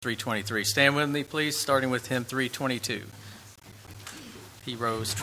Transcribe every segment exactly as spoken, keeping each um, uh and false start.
three twenty-three. Stand with me, please, starting with hymn three twenty-two. He rose.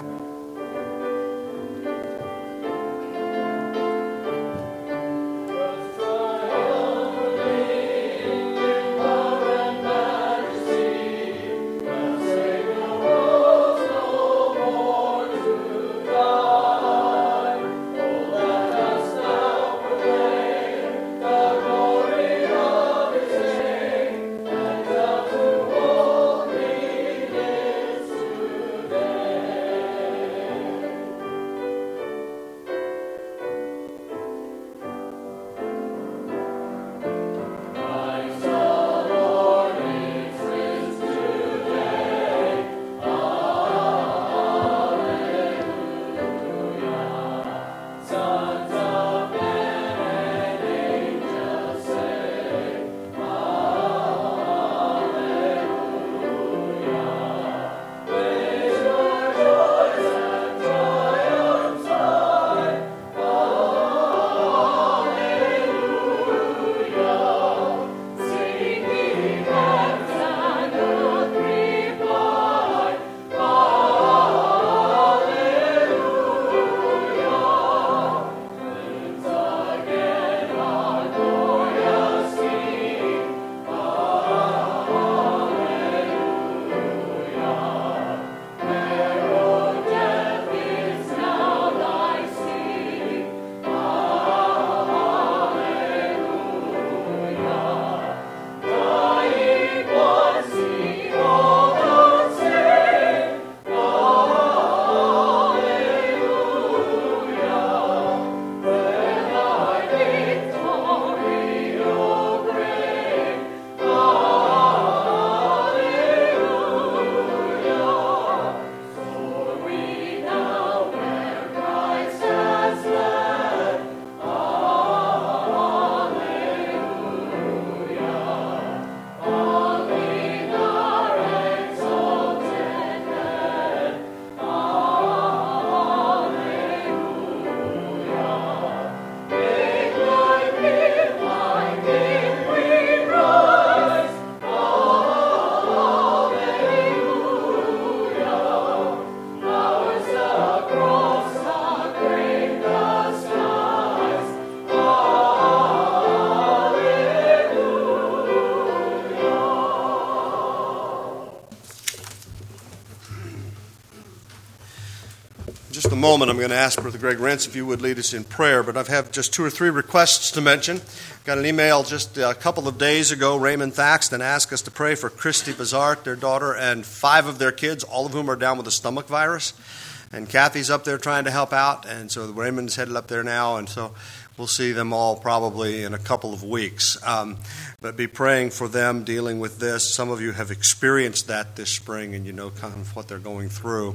Just a moment, I'm going to ask Brother Greg Rentz if you would lead us in prayer, but I have just two or three requests to mention. Got an email just a couple of days ago. Raymond Thaxton asked us to pray for Christy Bazart, their daughter, and five of their kids, all of whom are down with the stomach virus. And Kathy's up there trying to help out, and so Raymond's headed up there now, and so we'll see them all probably in a couple of weeks. Um, but be praying for them dealing with this. Some of you have experienced that this spring, and you know kind of what they're going through.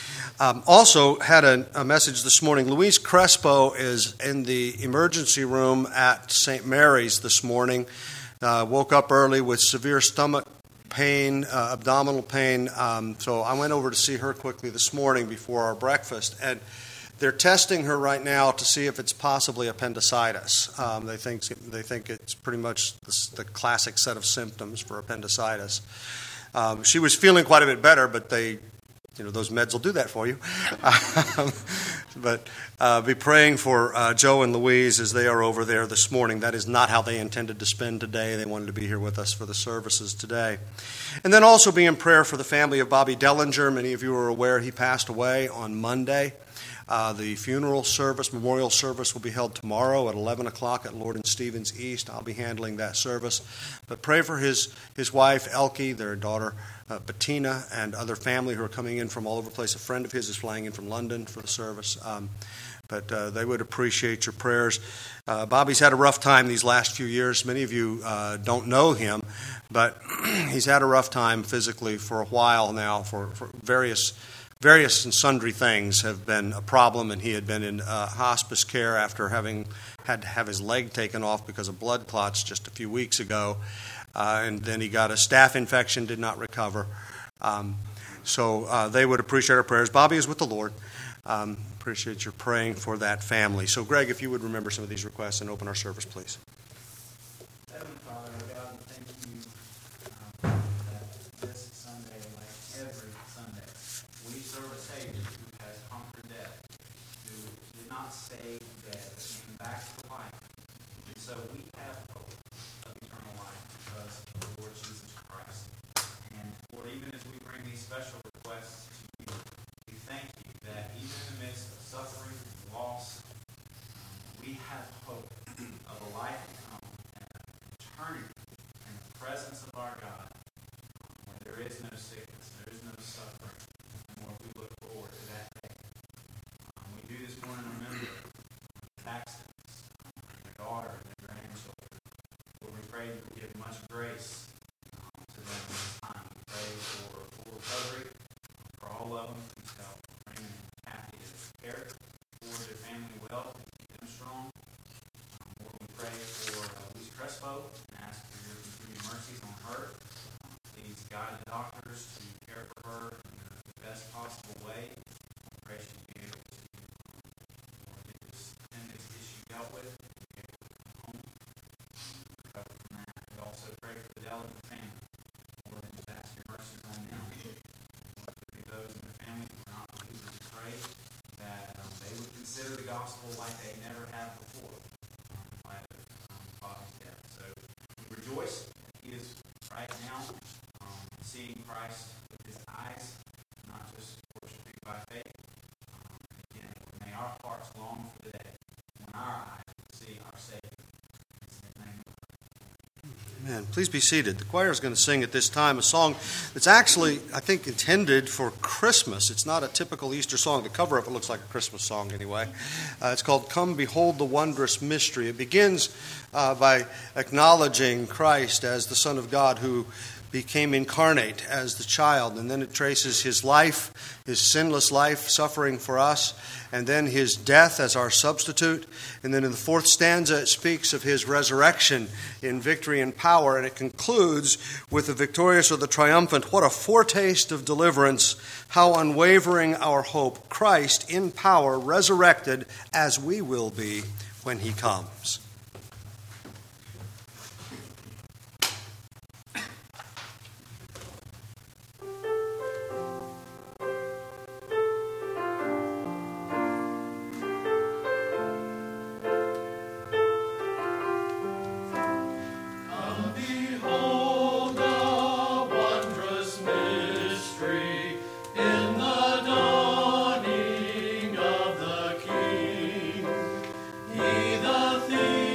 Um, also had a, a message this morning. Louise Crespo is in the emergency room at Saint Mary's this morning. Uh, woke up early with severe stomach pain, uh, abdominal pain. Um, so I went over to see her quickly this morning before our breakfast. And they're testing her right now to see if it's possibly appendicitis. Um, they think they think it's pretty much the, the classic set of symptoms for appendicitis. Um, she was feeling quite a bit better, but they... You know, those meds will do that for you. Um, but uh, be praying for uh, Joe and Louise as they are over there this morning. That is not how they intended to spend today. They wanted to be here with us for the services today. And then also be in prayer for the family of Bobby Dellinger. Many of you are aware he passed away on Monday. Uh, the funeral service, memorial service, will be held tomorrow at eleven o'clock at Lord and Stevens East. I'll be handling that service. But pray for his, his wife, Elke, their daughter, uh, Bettina, and other family who are coming in from all over the place. A friend of his is flying in from London for the service. Um, but uh, they would appreciate your prayers. Uh, Bobby's had a rough time these last few years. Many of you uh, don't know him, but he's had a rough time physically for a while now for, for various Various and sundry things have been a problem, and he had been in uh, hospice care after having had to have his leg taken off because of blood clots just a few weeks ago. Uh, and then he got a staph infection, did not recover. Um, so uh, they would appreciate our prayers. Bobby is with the Lord. Um, appreciate your praying for that family. So, Greg, if you would remember some of these requests and open our service, please. Heavenly Father, our God, thank you uh, so we have hope of eternal life because of the Lord Jesus Christ. And Lord, even as we bring these special requests to you, we thank you that even in the midst of suffering and loss, we have hope of a life to come and an eternity in the presence of our God, where there is no sickness, there is no suffering, and Lord, we look forward to that day. Um, we do this morning remember Paxton's, their daughter, and their grandchildren. Lord, we pray that you give much grace um, to them in this time. We pray for full recovery for all of them. Please help bring them happy as care for their family well, and keep them strong. Um, Lord, we pray for uh, Lisa Crespo and ask for your continued mercies on her. Um, please guide the doctors to care for her in the, the best possible way. We pray she'll be able to um, get this appendix issue dealt with and be able to come home and recover from that. We also pray for the Dellin family. Lord, and just ask your mercies on them. Lord, for those in the family who are not believers, we pray that um, they would consider the gospel like they never have before, um, in light of um, Bobby's death. So we rejoice that he is right now um, seeing Christ with his eyes, not just worshiping by faith. Um, and again, may our hearts long for the day when our eyes will see our Savior. In his name. Amen. Please be seated. The choir is going to sing at this time a song that's actually, I think, intended for Christmas. It's not a typical Easter song. The cover of it looks like a Christmas song anyway. Uh, it's called Come Behold the Wondrous Mystery. It begins uh, by acknowledging Christ as the Son of God who became incarnate as the child, and then it traces his life, his sinless life, suffering for us, and then his death as our substitute. And then in the fourth stanza, it speaks of his resurrection in victory and power, and it concludes with the victorious or the triumphant. What a foretaste of deliverance, how unwavering our hope, Christ in power, resurrected as we will be when he comes. He the thief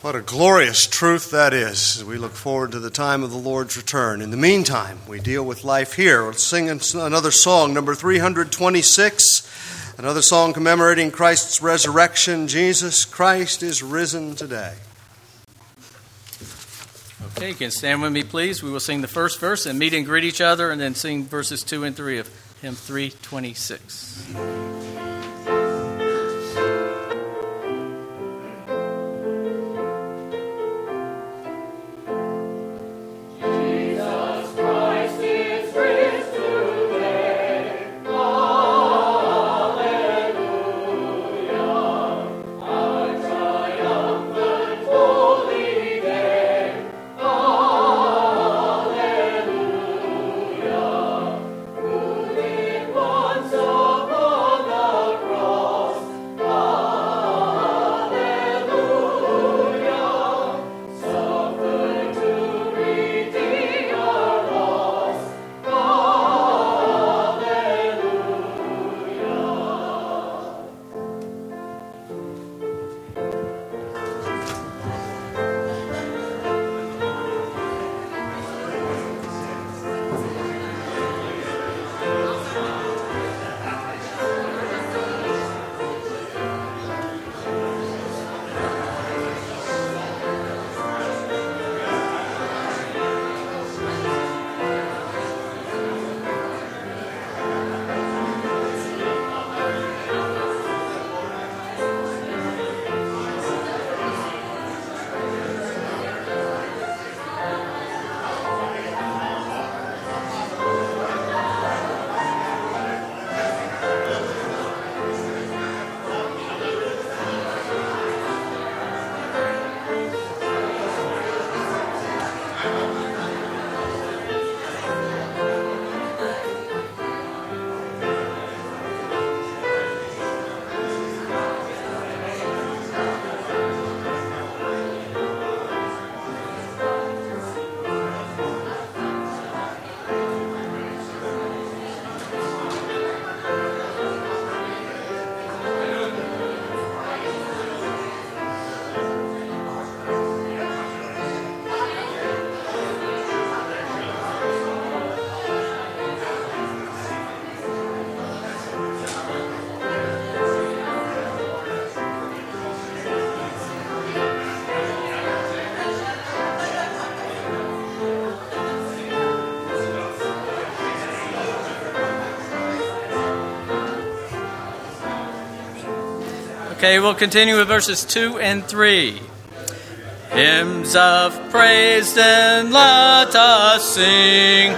What a glorious truth that is as we look forward to the time of the Lord's return. In the meantime, we deal with life here. Let's sing another song, number three twenty-six, another song commemorating Christ's resurrection. Jesus Christ is risen today. Okay, you can stand with me, please. We will sing the first verse and meet and greet each other, and then sing verses two and three of hymn three twenty-six. Okay, we'll continue with verses two and three. Hymns of praise, then let us sing.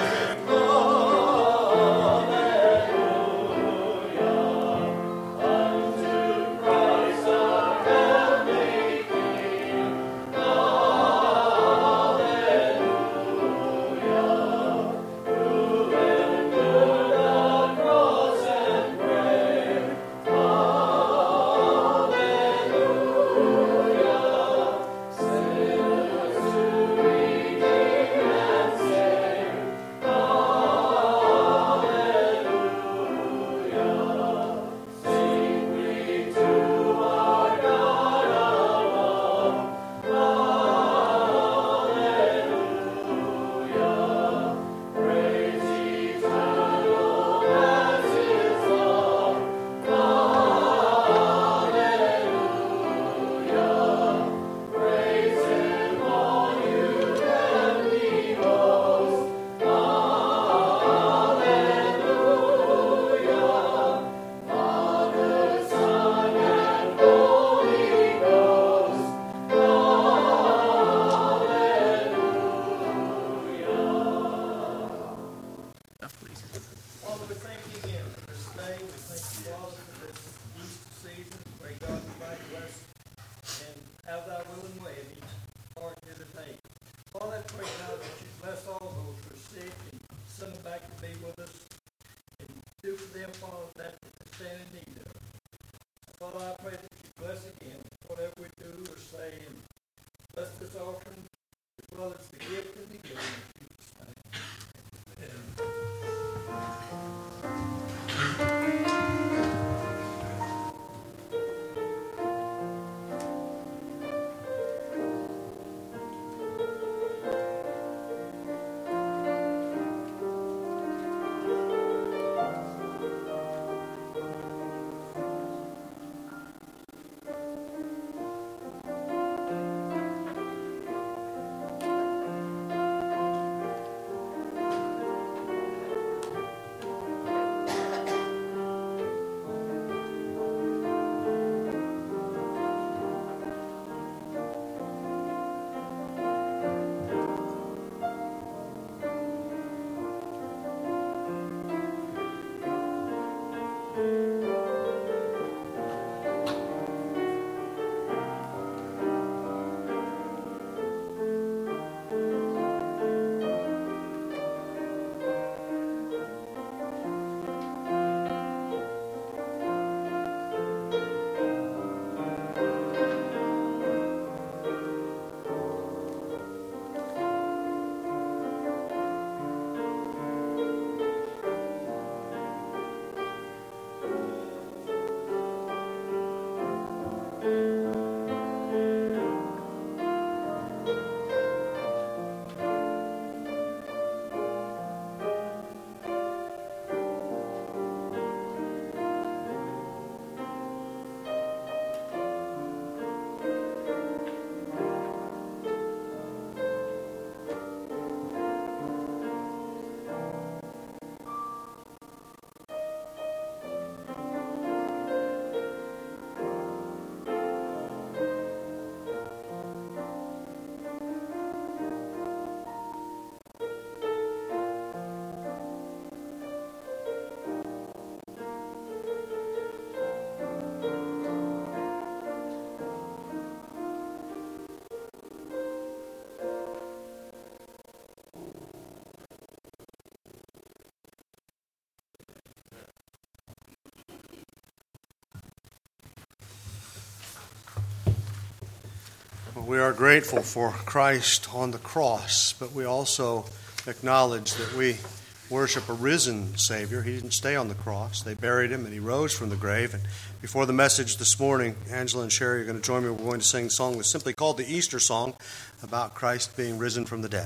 Well, we are grateful for Christ on the cross, but we also acknowledge that we worship a risen Savior. He didn't stay on the cross. They buried him, and he rose from the grave. And before the message this morning, Angela and Sherry are going to join me. We're going to sing a song that's simply called the Easter Song about Christ being risen from the dead.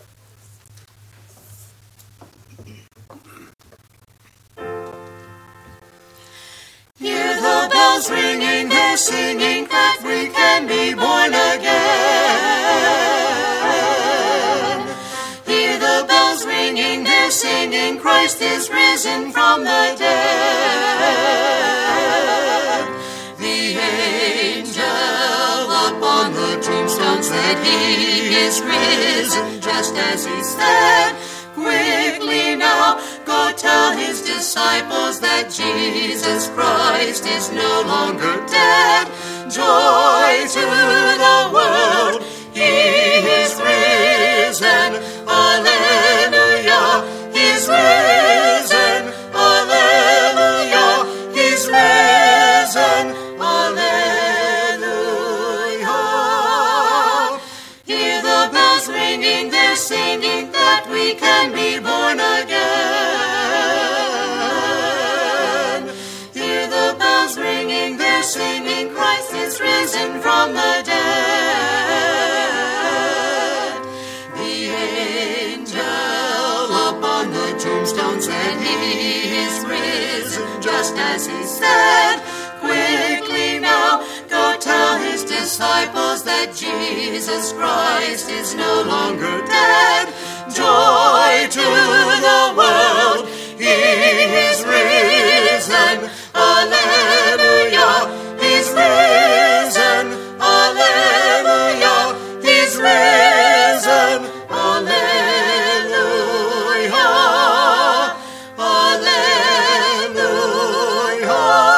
Hear the bells ringing, they're singing that we can be born again. Hear the bells ringing, they're singing, Christ is risen from the dead. The angel up on the tombstone said he is risen, just as he said. Quickly now, go tell his disciples that Jesus Christ is no longer dead. Joy to the world, he is risen. Alleluia, he's risen. Alleluia, he's risen. Alleluia. Hear the bells ringing, they're singing that we can be born again. Hear the bells ringing, they're singing, Christ is risen from the dead. The angel up on the tombstone said he is risen, just as he said. Quickly now, go tell his disciples that Jesus Christ is no longer dead. Joy to the world, he is risen. Alleluia, he's risen. Alleluia, he's risen. Alleluia, alleluia.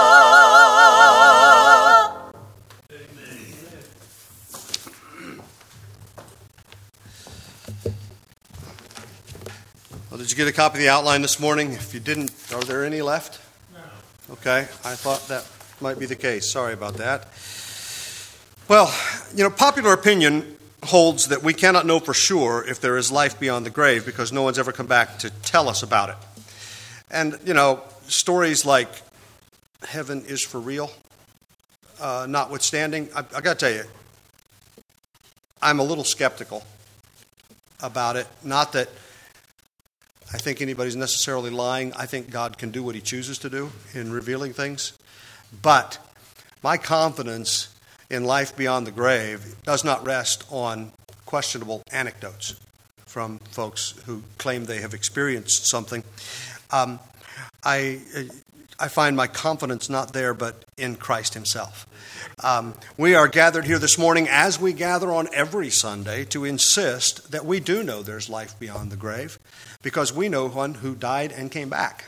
Well, did you get a copy of the outline this morning? If you didn't, are there any left? No. Okay, I thought that might be the case. Sorry about that. Well, you know, popular opinion holds that we cannot know for sure if there is life beyond the grave because no one's ever come back to tell us about it. And, you know, stories like heaven is for real, uh, notwithstanding, I, I got to tell you, I'm a little skeptical about it. Not that I think anybody's necessarily lying. I think God can do what he chooses to do in revealing things. But my confidence in life beyond the grave does not rest on questionable anecdotes from folks who claim they have experienced something. Um, I, I find my confidence not there, but in Christ himself. Um, we are gathered here this morning, as we gather on every Sunday, to insist that we do know there's life beyond the grave, because we know one who died and came back.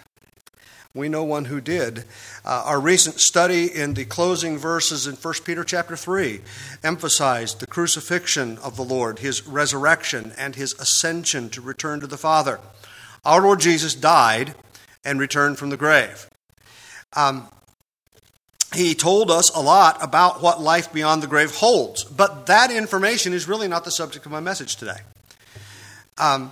We know one who did. Uh, our recent study in the closing verses in First Peter chapter three emphasized the crucifixion of the Lord, his resurrection, and his ascension to return to the Father. Our Lord Jesus died and returned from the grave. Um, He told us a lot about what life beyond the grave holds, but that information is really not the subject of my message today. Um,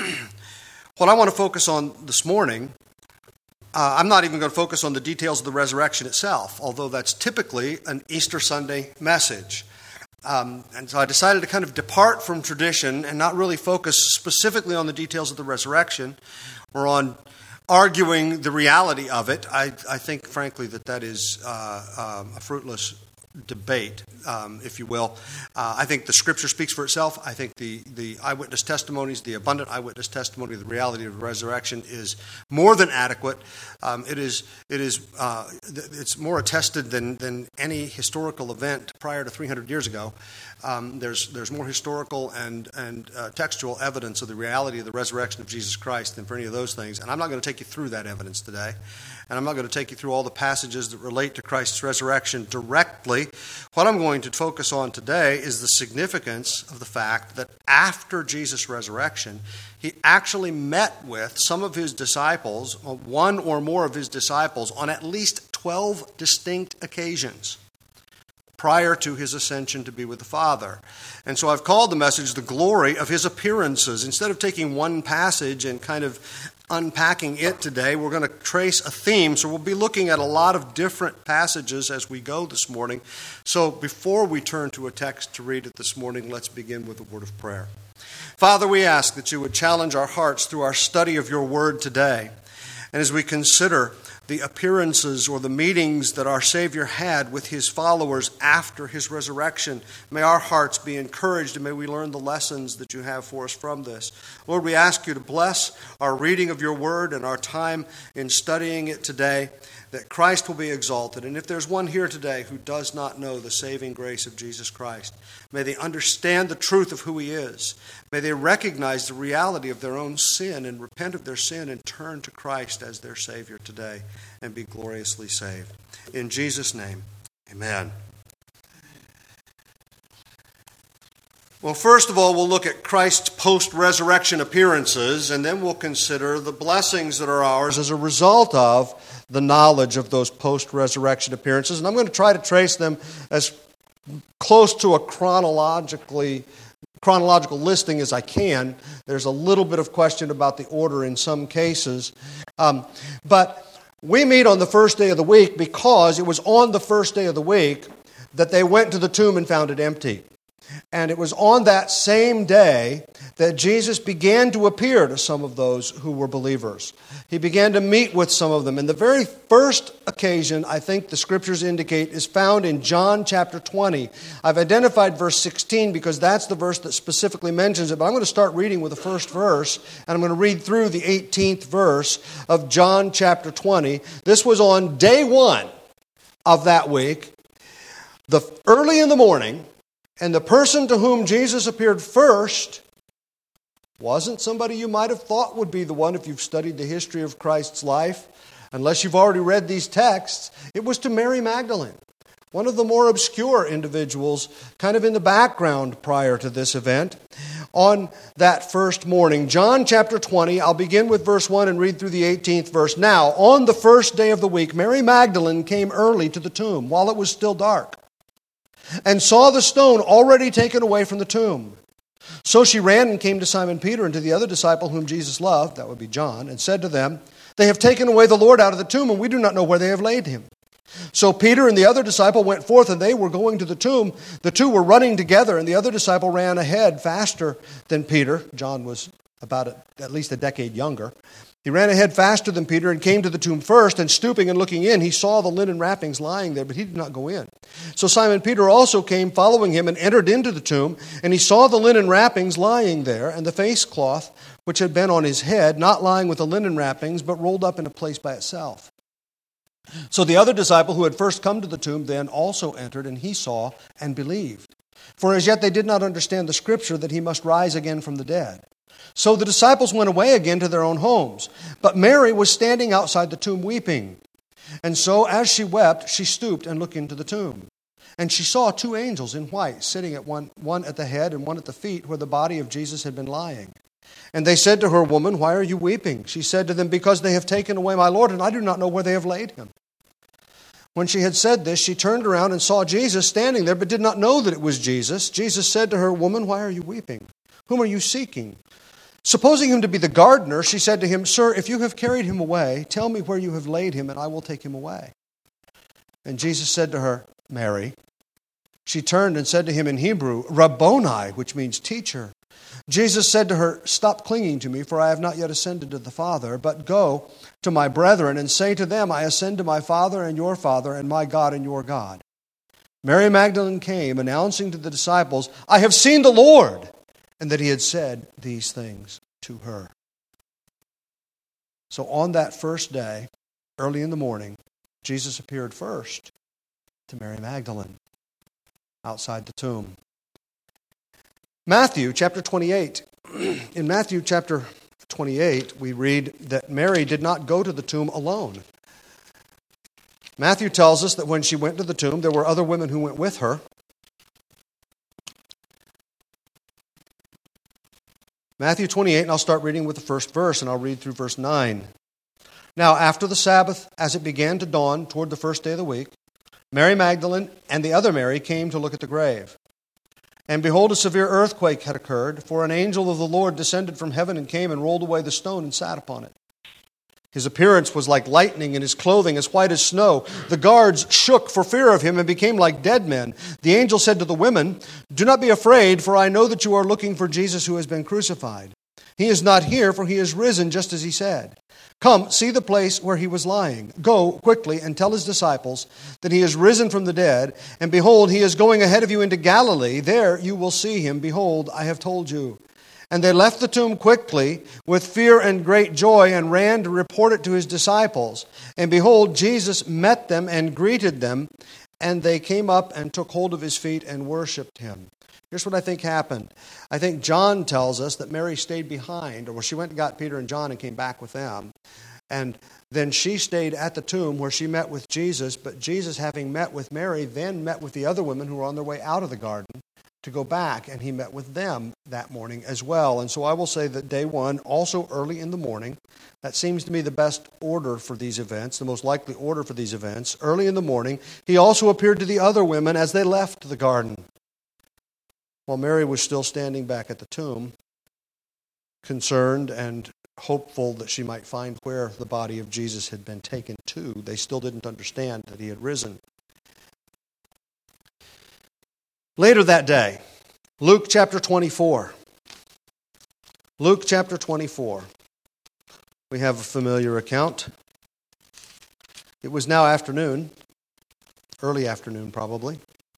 what I want to focus on this morning, uh, I'm not even going to focus on the details of the resurrection itself, although that's typically an Easter Sunday message. Um, and so I decided to kind of depart from tradition and not really focus specifically on the details of the resurrection or on arguing the reality of it. I, I think, frankly, that that is uh, um, a fruitless debate, um, if you will. Uh, I think the Scripture speaks for itself. I think the, the eyewitness testimonies, the abundant eyewitness testimony of the reality of the resurrection is more than adequate. Um, it is it is uh, it's more attested than than any historical event prior to three hundred years ago. Um, there's there's more historical and and uh, textual evidence of the reality of the resurrection of Jesus Christ than for any of those things. And I'm not going to take you through that evidence today. And I'm not going to take you through all the passages that relate to Christ's resurrection directly. What I'm going to focus on today is the significance of the fact that after Jesus' resurrection, he actually met with some of his disciples, one or more of his disciples, on at least twelve distinct occasions prior to his ascension to be with the Father. And so I've called the message the glory of his appearances. Instead of taking one passage and kind of unpacking it today, we're going to trace a theme. So we'll be looking at a lot of different passages as we go this morning. So before we turn to a text to read it this morning, let's begin with a word of prayer. Father, we ask that you would challenge our hearts through our study of your word today. And as we consider the appearances or the meetings that our Savior had with his followers after his resurrection, may our hearts be encouraged and may we learn the lessons that you have for us from this. Lord, we ask you to bless our reading of your word and our time in studying it today, that Christ will be exalted. And if there's one here today who does not know the saving grace of Jesus Christ, may they understand the truth of who he is. May they recognize the reality of their own sin and repent of their sin and turn to Christ as their Savior today and be gloriously saved. In Jesus' name, amen. Well, first of all, we'll look at Christ's post-resurrection appearances, and then we'll consider the blessings that are ours as a result of the knowledge of those post-resurrection appearances. And I'm going to try to trace them as close to a chronologically chronological listing as I can. There's a little bit of question about the order in some cases. Um, but we meet on the first day of the week because it was on the first day of the week that they went to the tomb and found it empty. And it was on that same day that Jesus began to appear to some of those who were believers. He began to meet with some of them. And the very first occasion, I think the scriptures indicate, is found in John chapter twenty. I've identified verse sixteen because that's the verse that specifically mentions it. But I'm going to start reading with the first verse, and I'm going to read through the eighteenth verse of John chapter twenty. This was on day one of that week, the early in the morning. And the person to whom Jesus appeared first wasn't somebody you might have thought would be the one if you've studied the history of Christ's life, unless you've already read these texts. It was to Mary Magdalene, one of the more obscure individuals kind of in the background prior to this event. On that first morning, John chapter twenty, I'll begin with verse one and read through the eighteenth verse. Now, on the first day of the week, Mary Magdalene came early to the tomb while it was still dark, and saw the stone already taken away from the tomb. So she ran and came to Simon Peter and to the other disciple whom Jesus loved, that would be John, and said to them, "They have taken away the Lord out of the tomb, and we do not know where they have laid him." So Peter and the other disciple went forth, and they were going to the tomb. The two were running together, and the other disciple ran ahead faster than Peter. John was about a, at least a decade younger. He ran ahead faster than Peter and came to the tomb first, and stooping and looking in, he saw the linen wrappings lying there, but he did not go in. So Simon Peter also came following him and entered into the tomb, and he saw the linen wrappings lying there, and the face cloth which had been on his head, not lying with the linen wrappings, but rolled up in a place by itself. So the other disciple who had first come to the tomb then also entered, and he saw and believed. For as yet they did not understand the scripture that he must rise again from the dead. So the disciples went away again to their own homes. But Mary was standing outside the tomb weeping. And so as she wept, she stooped and looked into the tomb. And she saw two angels in white sitting at one, one at the head and one at the feet where the body of Jesus had been lying. And they said to her, "Woman, why are you weeping?" She said to them, "Because they have taken away my Lord, and I do not know where they have laid him." When she had said this, she turned around and saw Jesus standing there, but did not know that it was Jesus. Jesus said to her, "Woman, why are you weeping? Whom are you seeking?" Supposing him to be the gardener, she said to him, "Sir, if you have carried him away, tell me where you have laid him, and I will take him away." And Jesus said to her, "Mary." She turned and said to him in Hebrew, "Rabboni," which means teacher. Jesus said to her, "Stop clinging to me, for I have not yet ascended to the Father, but go to my brethren and say to them, I ascend to my Father and your Father, and my God and your God." Mary Magdalene came, announcing to the disciples, "I have seen the Lord," and that he had said these things to her. So on that first day, early in the morning, Jesus appeared first to Mary Magdalene outside the tomb. Matthew chapter twenty-eight. In Matthew chapter twenty-eight, we read that Mary did not go to the tomb alone. Matthew tells us that when she went to the tomb, there were other women who went with her. Matthew twenty-eight, and I'll start reading with the first verse, and I'll read through verse nine. Now, after the Sabbath, as it began to dawn toward the first day of the week, Mary Magdalene and the other Mary came to look at the grave. And behold, a severe earthquake had occurred, for an angel of the Lord descended from heaven and came and rolled away the stone and sat upon it. His appearance was like lightning, and his clothing as white as snow. The guards shook for fear of him and became like dead men. The angel said to the women, "Do not be afraid, for I know that you are looking for Jesus who has been crucified. He is not here, for he is risen, just as he said. Come, see the place where he was lying. Go quickly and tell his disciples that he is risen from the dead, and behold, he is going ahead of you into Galilee. There you will see him. Behold, I have told you." And they left the tomb quickly with fear and great joy and ran to report it to his disciples. And behold, Jesus met them and greeted them, and they came up and took hold of his feet and worshipped him. Here's what I think happened. I think John tells us that Mary stayed behind, or she went and got Peter and John and came back with them. And then she stayed at the tomb where she met with Jesus, but Jesus, having met with Mary, then met with the other women who were on their way out of the garden to go back, and he met with them that morning as well. And so I will say that day one, also early in the morning, that seems to me the best order for these events, the most likely order for these events. Early in the morning, he also appeared to the other women as they left the garden, while Mary was still standing back at the tomb, concerned and hopeful that she might find where the body of Jesus had been taken to. They still didn't understand that he had risen. Later that day, Luke chapter twenty-four. Luke chapter twenty-four. We have a familiar account. It was now afternoon, early afternoon probably.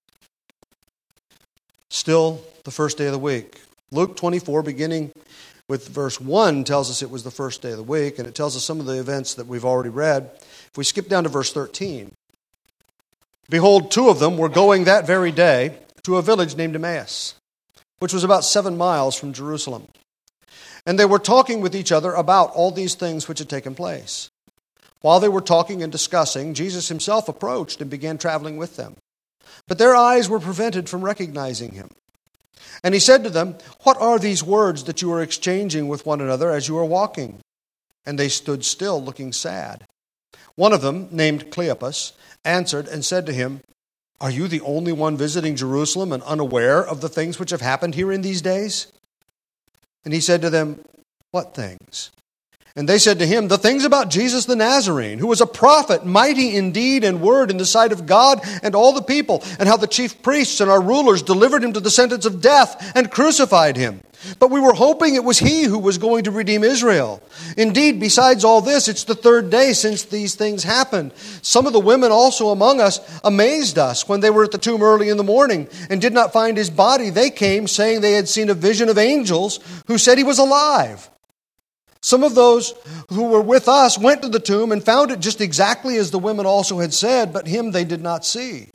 Still the first day of the week. Luke twenty-four, beginning with verse one, tells us it was the first day of the week, and it tells us some of the events that we've already read. If we skip down to verse thirteen, behold, two of them were going that very day to a village named Emmaus, which was about seven miles from Jerusalem. And they were talking with each other about all these things which had taken place. While they were talking and discussing, Jesus himself approached and began traveling with them. But their eyes were prevented from recognizing him. And he said to them, "What are these words that you are exchanging with one another as you are walking?" And they stood still, looking sad. One of them, named Cleopas, answered and said to him, "Are you the only one visiting Jerusalem and unaware of the things which have happened here in these days?" And he said to them, "What things?" And they said to him, "The things about Jesus the Nazarene, who was a prophet, mighty in deed and word in the sight of God and all the people, and how the chief priests and our rulers delivered him to the sentence of death and crucified him. But we were hoping it was he who was going to redeem Israel. Indeed, besides all this, it's the third day since these things happened. Some of the women also among us amazed us when they were at the tomb early in the morning and did not find his body. They came saying they had seen a vision of angels who said he was alive. Some of those who were with us went to the tomb and found it just exactly as the women also had said, but him they did not see."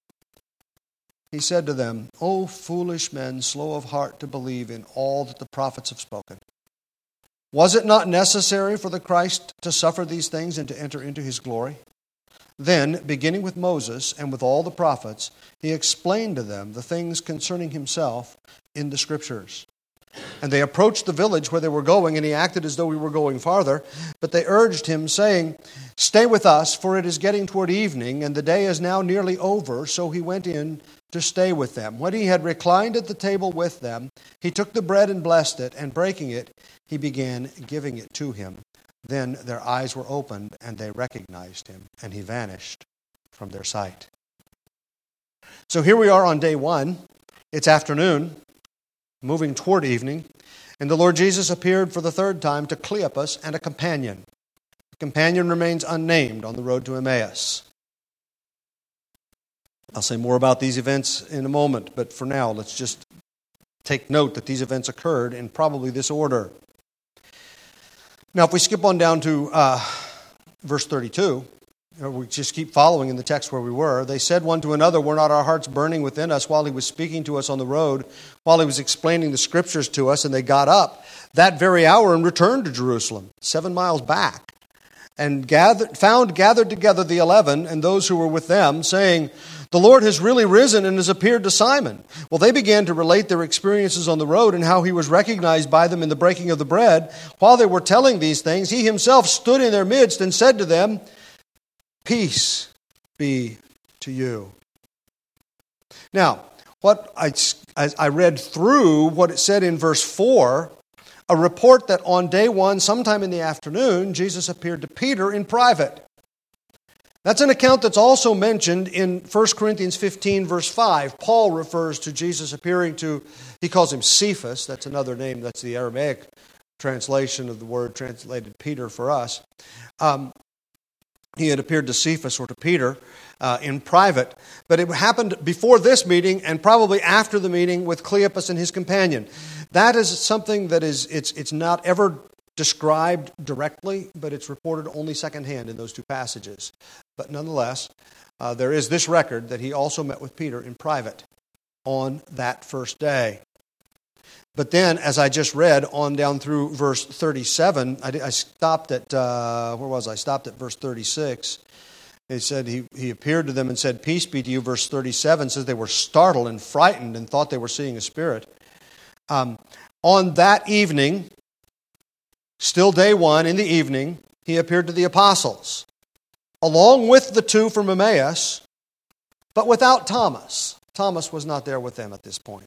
He said to them, "O foolish men, slow of heart to believe in all that the prophets have spoken. Was it not necessary for the Christ to suffer these things and to enter into his glory?" Then, beginning with Moses and with all the prophets, he explained to them the things concerning himself in the Scriptures. And they approached the village where they were going, and he acted as though he were going farther. But they urged him, saying, "Stay with us, for it is getting toward evening, and the day is now nearly over." So he went in to stay with them. When he had reclined at the table with them, he took the bread and blessed it, and breaking it, he began giving it to him. Then their eyes were opened, and they recognized him, and he vanished from their sight. So here we are on day one. It's afternoon, moving toward evening, and the Lord Jesus appeared for the third time to Cleopas and a companion. The companion remains unnamed on the road to Emmaus. I'll say more about these events in a moment, but for now, let's just take note that these events occurred in probably this order. Now, if we skip on down to uh, verse thirty-two, we just keep following in the text where we were. They said one to another, "Were not our hearts burning within us while he was speaking to us on the road, while he was explaining the Scriptures to us?" And they got up that very hour and returned to Jerusalem, seven miles back, and gathered, found gathered together the eleven and those who were with them, saying, "The Lord has really risen and has appeared to Simon." Well, they began to relate their experiences on the road and how he was recognized by them in the breaking of the bread. While they were telling these things, he himself stood in their midst and said to them, "Peace be to you. Now, what I, I read through what it said in verse four, a report that on day one, sometime in the afternoon, Jesus appeared to Peter in private. That's an account that's also mentioned in First Corinthians fifteen, verse five. Paul refers to Jesus appearing to, he calls him Cephas, that's another name, that's the Aramaic translation of the word translated Peter for us. Um, he had appeared to Cephas or to Peter uh, in private, but it happened before this meeting and probably after the meeting with Cleopas and his companion. That is something that is, it's it's not ever described directly, but it's reported only secondhand in those two passages. But nonetheless, uh, there is this record that he also met with Peter in private on that first day. But then, as I just read, on down through verse thirty-seven, I, I stopped at, uh, where was I? I stopped at verse thirty-six. It said he, he appeared to them and said, "Peace be to you." Verse thirty-seven says they were startled and frightened and thought they were seeing a spirit. Um, on that evening, still day one, in the evening, he appeared to the apostles, along with the two from Emmaus, but without Thomas. Thomas was not there with them at this point.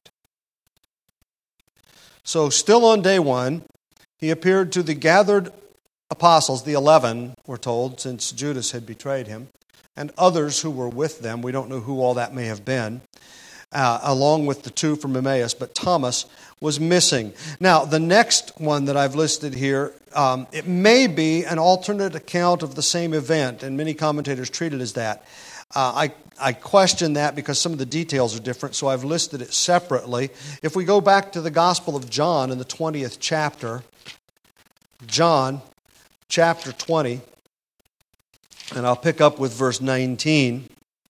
So still on day one, he appeared to the gathered apostles, the eleven, we're told, since Judas had betrayed him, and others who were with them. We don't know who all that may have been, uh, along with the two from Emmaus, but Thomas was missing. Now, the next one that I've listed here, um, it may be an alternate account of the same event, and many commentators treat it as that. Uh, I, I question that because some of the details are different, so I've listed it separately. If we go back to the Gospel of John in the twentieth chapter, John chapter twenty, and I'll pick up with verse nineteen.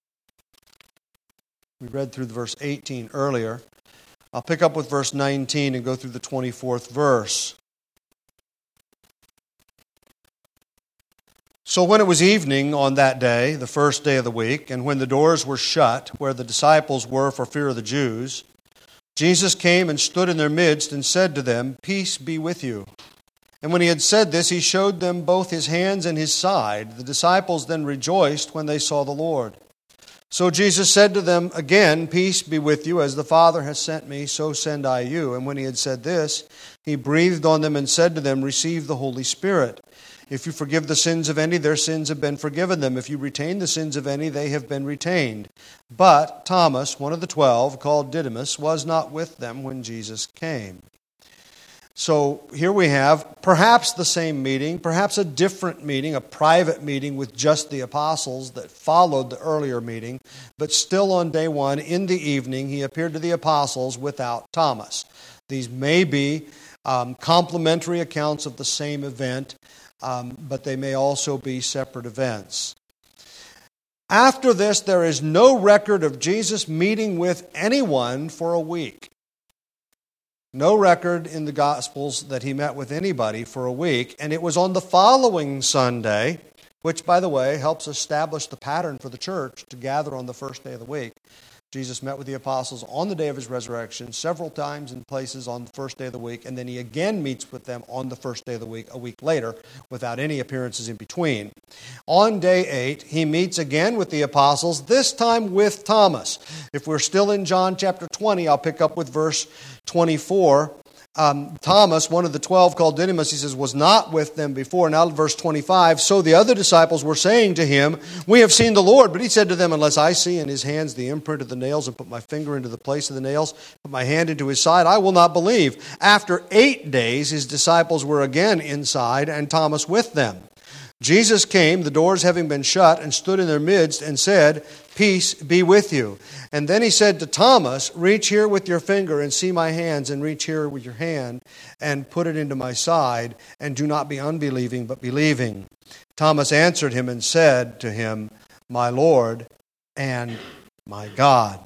We read through verse eighteen earlier. I'll pick up with verse nineteen and go through the twenty-fourth verse. So when it was evening on that day, the first day of the week, and when the doors were shut, where the disciples were for fear of the Jews, Jesus came and stood in their midst and said to them, "Peace be with you." And when he had said this, he showed them both his hands and his side. The disciples then rejoiced when they saw the Lord. So Jesus said to them again, "Peace be with you. As the Father has sent me, so send I you." And when he had said this, he breathed on them and said to them, "Receive the Holy Spirit. If you forgive the sins of any, their sins have been forgiven them. If you retain the sins of any, they have been retained." But Thomas, one of the twelve, called Didymus, was not with them when Jesus came. So here we have perhaps the same meeting, perhaps a different meeting, a private meeting with just the apostles that followed the earlier meeting, but still on day one, in the evening, he appeared to the apostles without Thomas. These may be um, complementary accounts of the same event, um, but they may also be separate events. After this, there is no record of Jesus meeting with anyone for a week. No record in the Gospels that he met with anybody for a week, and it was on the following Sunday, which, by the way, helps establish the pattern for the church to gather on the first day of the week. Jesus met with the apostles on the day of his resurrection several times in places on the first day of the week, and then he again meets with them on the first day of the week, a week later, without any appearances in between. On day eight, he meets again with the apostles, this time with Thomas. If we're still in John chapter twenty, I'll pick up with verse twenty-four. Um, Thomas, one of the twelve called Didymus, he says, was not with them before. Now verse twenty-five, so the other disciples were saying to him, "We have seen the Lord." But he said to them, "Unless I see in his hands the imprint of the nails and put my finger into the place of the nails, put my hand into his side, I will not believe." After eight days, his disciples were again inside and Thomas with them. Jesus came, the doors having been shut, and stood in their midst and said, "Peace be with you." And then he said to Thomas, "Reach here with your finger and see my hands, and reach here with your hand and put it into my side, and do not be unbelieving but believing." Thomas answered him and said to him, "My Lord and my God."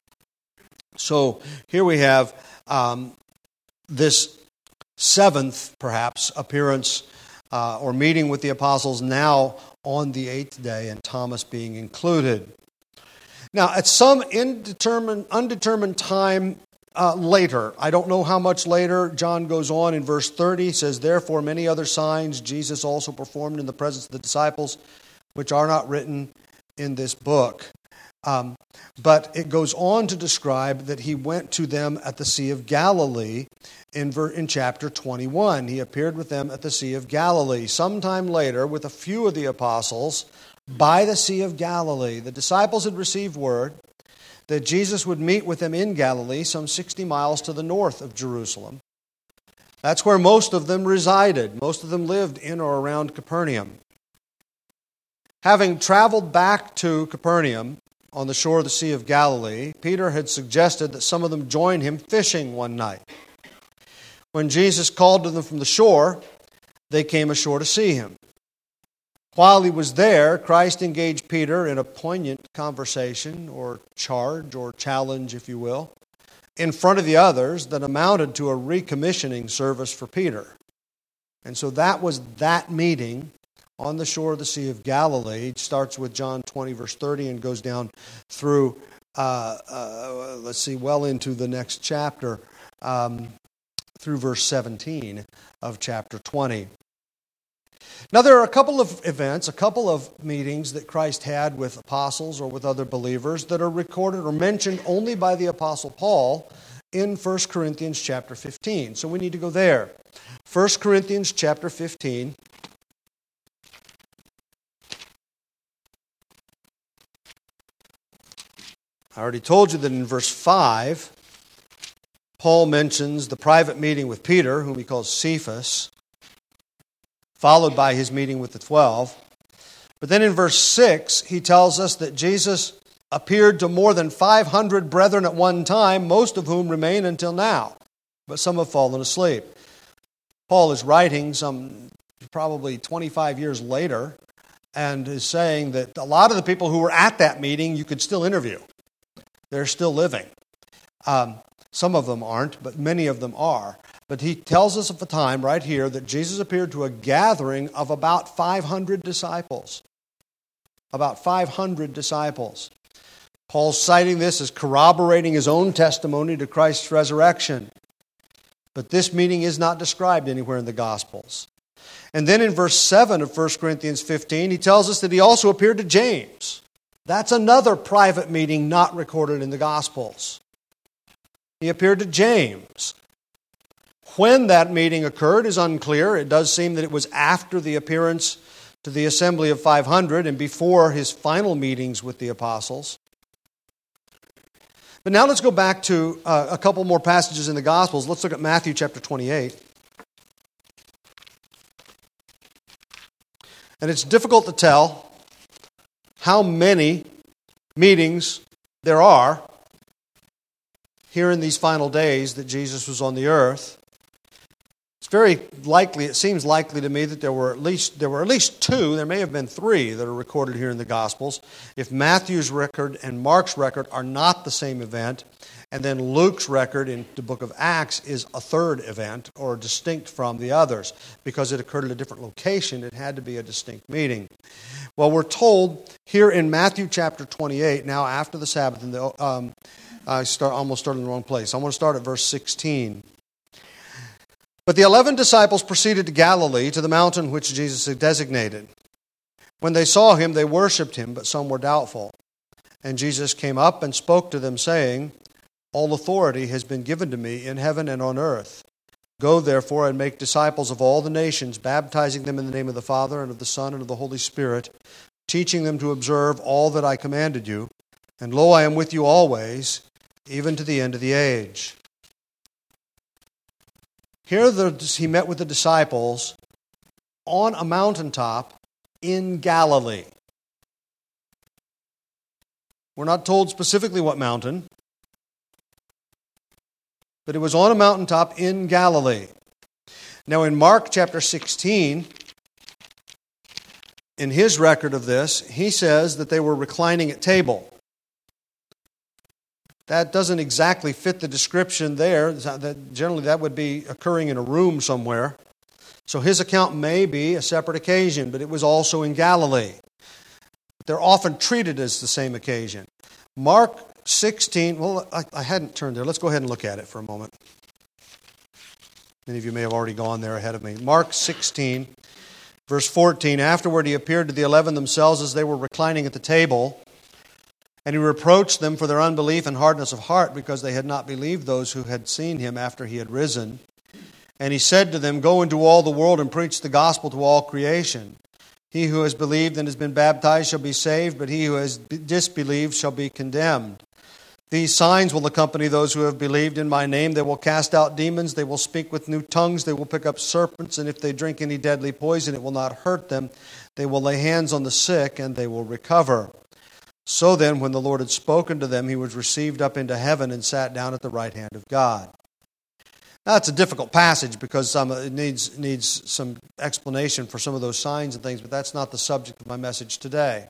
So here we have um, this seventh, perhaps, appearance Uh, or meeting with the apostles now on the eighth day, and Thomas being included. Now, at some indeterminate, undetermined time uh, later, I don't know how much later, John goes on in verse thirty, says, "Therefore many other signs Jesus also performed in the presence of the disciples, which are not written in this book." Um, but it goes on to describe that he went to them at the Sea of Galilee in, ver- in chapter twenty-one. He appeared with them at the Sea of Galilee. Sometime later, with a few of the apostles, by the Sea of Galilee, the disciples had received word that Jesus would meet with them in Galilee, some sixty miles to the north of Jerusalem. That's where most of them resided. Most of them lived in or around Capernaum. Having traveled back to Capernaum on the shore of the Sea of Galilee, Peter had suggested that some of them join him fishing one night. When Jesus called to them from the shore, they came ashore to see him. While he was there, Christ engaged Peter in a poignant conversation or charge or challenge, if you will, in front of the others that amounted to a recommissioning service for Peter. And so that was that meeting on the shore of the Sea of Galilee. It starts with John twenty, verse thirty, and goes down through, uh, uh, let's see, well into the next chapter, um, through verse seventeen of chapter twenty. Now, there are a couple of events, a couple of meetings that Christ had with apostles or with other believers that are recorded or mentioned only by the Apostle Paul in First Corinthians chapter fifteen. So we need to go there. First Corinthians chapter fifteen. I already told you that in verse five, Paul mentions the private meeting with Peter, whom he calls Cephas, followed by his meeting with the twelve. But then in verse six, he tells us that Jesus appeared to more than five hundred brethren at one time, most of whom remain until now, but some have fallen asleep. Paul is writing some probably twenty-five years later and is saying that a lot of the people who were at that meeting you could still interview. They're still living. Um, some of them aren't, but many of them are. But he tells us of a time right here that Jesus appeared to a gathering of about five hundred disciples. About five hundred disciples. Paul's citing this as corroborating his own testimony to Christ's resurrection. But this meeting is not described anywhere in the Gospels. And then in verse seven of First Corinthians fifteen, he tells us that he also appeared to James. That's another private meeting not recorded in the Gospels. He appeared to James. When that meeting occurred is unclear. It does seem that it was after the appearance to the assembly of five hundred and before his final meetings with the apostles. But now let's go back to uh, a couple more passages in the Gospels. Let's look at Matthew chapter twenty-eight. And it's difficult to tell how many meetings there are here in these final days that Jesus was on the earth. It's very likely, it seems likely to me that there were at least there were at least two, there may have been three that are recorded here in the Gospels. If Matthew's record and Mark's record are not the same event, and then Luke's record in the book of Acts is a third event or distinct from the others. Because it occurred at a different location, it had to be a distinct meeting. Well, we're told here in Matthew chapter twenty-eight, now after the Sabbath, and the, um, I start almost started in the wrong place. I want to start at verse sixteen. But the eleven disciples proceeded to Galilee, to the mountain which Jesus had designated. When they saw him, they worshipped him, but some were doubtful. And Jesus came up and spoke to them, saying, "All authority has been given to me in heaven and on earth. Go, therefore, and make disciples of all the nations, baptizing them in the name of the Father, and of the Son, and of the Holy Spirit, teaching them to observe all that I commanded you. And lo, I am with you always, even to the end of the age." Here the, he met with the disciples on a mountaintop in Galilee. We're not told specifically what mountain, but it was on a mountaintop in Galilee. Now in Mark chapter sixteen, in his record of this, he says that they were reclining at table. That doesn't exactly fit the description there. That generally, that would be occurring in a room somewhere. So his account may be a separate occasion, but it was also in Galilee. They're often treated as the same occasion. Mark sixteen, well, I, I hadn't turned there. Let's go ahead and look at it for a moment. Many of you may have already gone there ahead of me. Mark sixteen, verse fourteen, "Afterward he appeared to the eleven themselves as they were reclining at the table. And he reproached them for their unbelief and hardness of heart, because they had not believed those who had seen him after he had risen. And he said to them, "Go into all the world and preach the gospel to all creation. He who has believed and has been baptized shall be saved, but he who has disbelieved shall be condemned. These signs will accompany those who have believed in my name. They will cast out demons, they will speak with new tongues, they will pick up serpents, and if they drink any deadly poison, it will not hurt them. They will lay hands on the sick, and they will recover." So then, when the Lord had spoken to them, he was received up into heaven and sat down at the right hand of God. Now, it's a difficult passage because some, it needs, needs some explanation for some of those signs and things, but that's not the subject of my message today.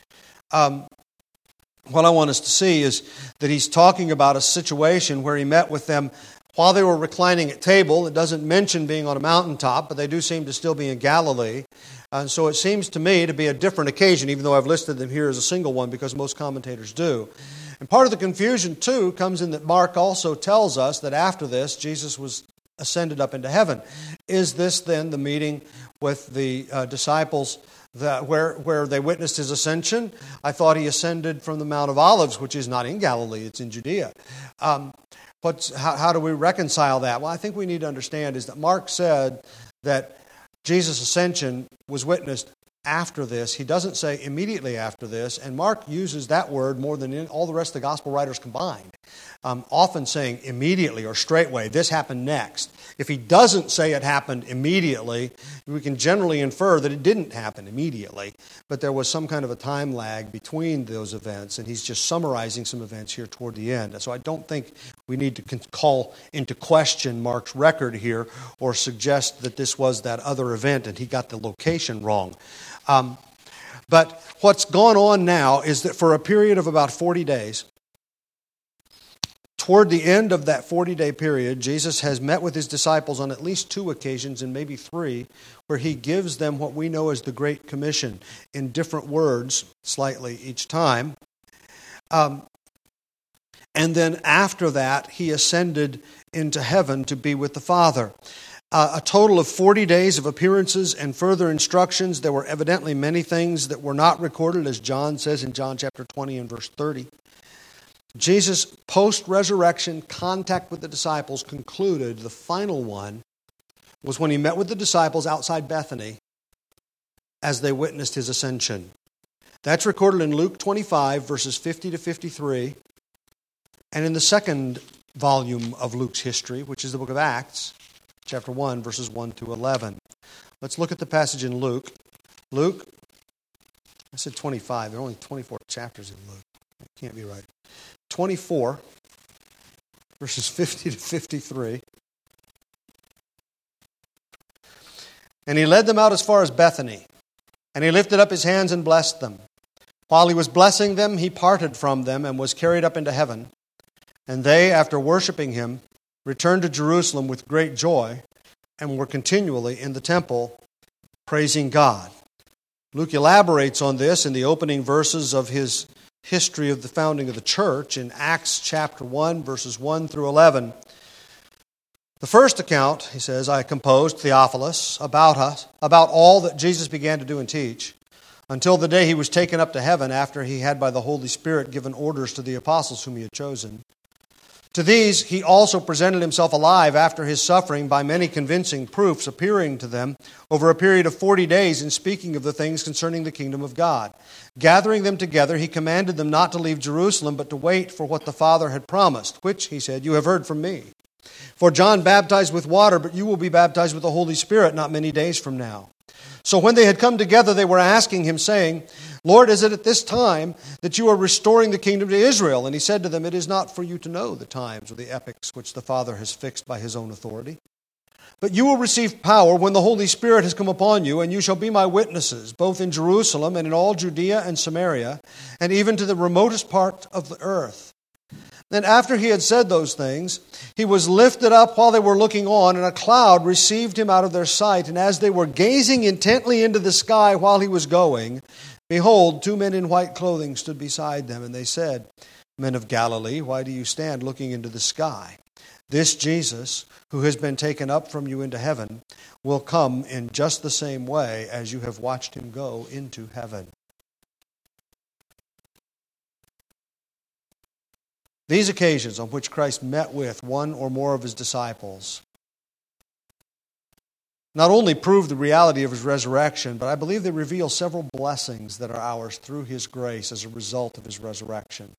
Um, what I want us to see is that he's talking about a situation where he met with them while they were reclining at table. It doesn't mention being on a mountaintop, but they do seem to still be in Galilee. And so it seems to me to be a different occasion, even though I've listed them here as a single one because most commentators do. And part of the confusion, too, comes in that Mark also tells us that after this, Jesus was ascended up into heaven. Is this then the meeting with the uh, disciples that, where, where they witnessed his ascension? I thought he ascended from the Mount of Olives, which is not in Galilee, it's in Judea. Um, what's, how, how do we reconcile that? Well, I think we need to understand is that Mark said that Jesus' ascension was witnessed after this. He doesn't say immediately after this, and Mark uses that word more than in all the rest of the gospel writers combined, um, often saying immediately or straightway. This happened next. If he doesn't say it happened immediately, we can generally infer that it didn't happen immediately, but there was some kind of a time lag between those events, and he's just summarizing some events here toward the end. So I don't think we need to call into question Mark's record here or suggest that this was that other event and he got the location wrong. Um, but what's gone on now is that for a period of about forty days, toward the end of that forty-day period, Jesus has met with his disciples on at least two occasions and maybe three, where he gives them what we know as the Great Commission in different words, slightly each time. Um, and then after that, he ascended into heaven to be with the Father. Uh, a total of forty days of appearances and further instructions. There were evidently many things that were not recorded, as John says in John chapter twenty and verse thirty. Jesus' post-resurrection contact with the disciples concluded, the final one, was when he met with the disciples outside Bethany as they witnessed his ascension. That's recorded in Luke twenty-five, verses fifty to fifty-three, and in the second volume of Luke's history, which is the book of Acts, chapter one, verses one to eleven. Let's look at the passage in Luke. Luke, I said twenty-five. There are only twenty-four chapters in Luke. It can't be right. twenty-four, verses fifty to fifty-three. And he led them out as far as Bethany, and he lifted up his hands and blessed them. While he was blessing them, he parted from them and was carried up into heaven. And they, after worshiping him, returned to Jerusalem with great joy and were continually in the temple praising God. Luke elaborates on this in the opening verses of his history of the founding of the church in Acts chapter one, verses one through eleven. The first account, he says, I composed, Theophilus, about us, about all that Jesus began to do and teach, until the day he was taken up to heaven after he had by the Holy Spirit given orders to the apostles whom he had chosen. To these he also presented himself alive after his suffering by many convincing proofs, appearing to them over a period of forty days and speaking of the things concerning the kingdom of God. Gathering them together, he commanded them not to leave Jerusalem, but to wait for what the Father had promised, which, he said, you have heard from me. For John baptized with water, but you will be baptized with the Holy Spirit not many days from now. So when they had come together, they were asking him, saying, Lord, is it at this time that you are restoring the kingdom to Israel? And he said to them, it is not for you to know the times or the epochs which the Father has fixed by his own authority. But you will receive power when the Holy Spirit has come upon you, and you shall be my witnesses, both in Jerusalem and in all Judea and Samaria, and even to the remotest part of the earth. Then after he had said those things, he was lifted up while they were looking on, and a cloud received him out of their sight. And as they were gazing intently into the sky while he was going, behold, two men in white clothing stood beside them, and they said, Men of Galilee, why do you stand looking into the sky? This Jesus, who has been taken up from you into heaven, will come in just the same way as you have watched him go into heaven. These occasions on which Christ met with one or more of his disciples not only prove the reality of his resurrection, but I believe they reveal several blessings that are ours through his grace as a result of his resurrection.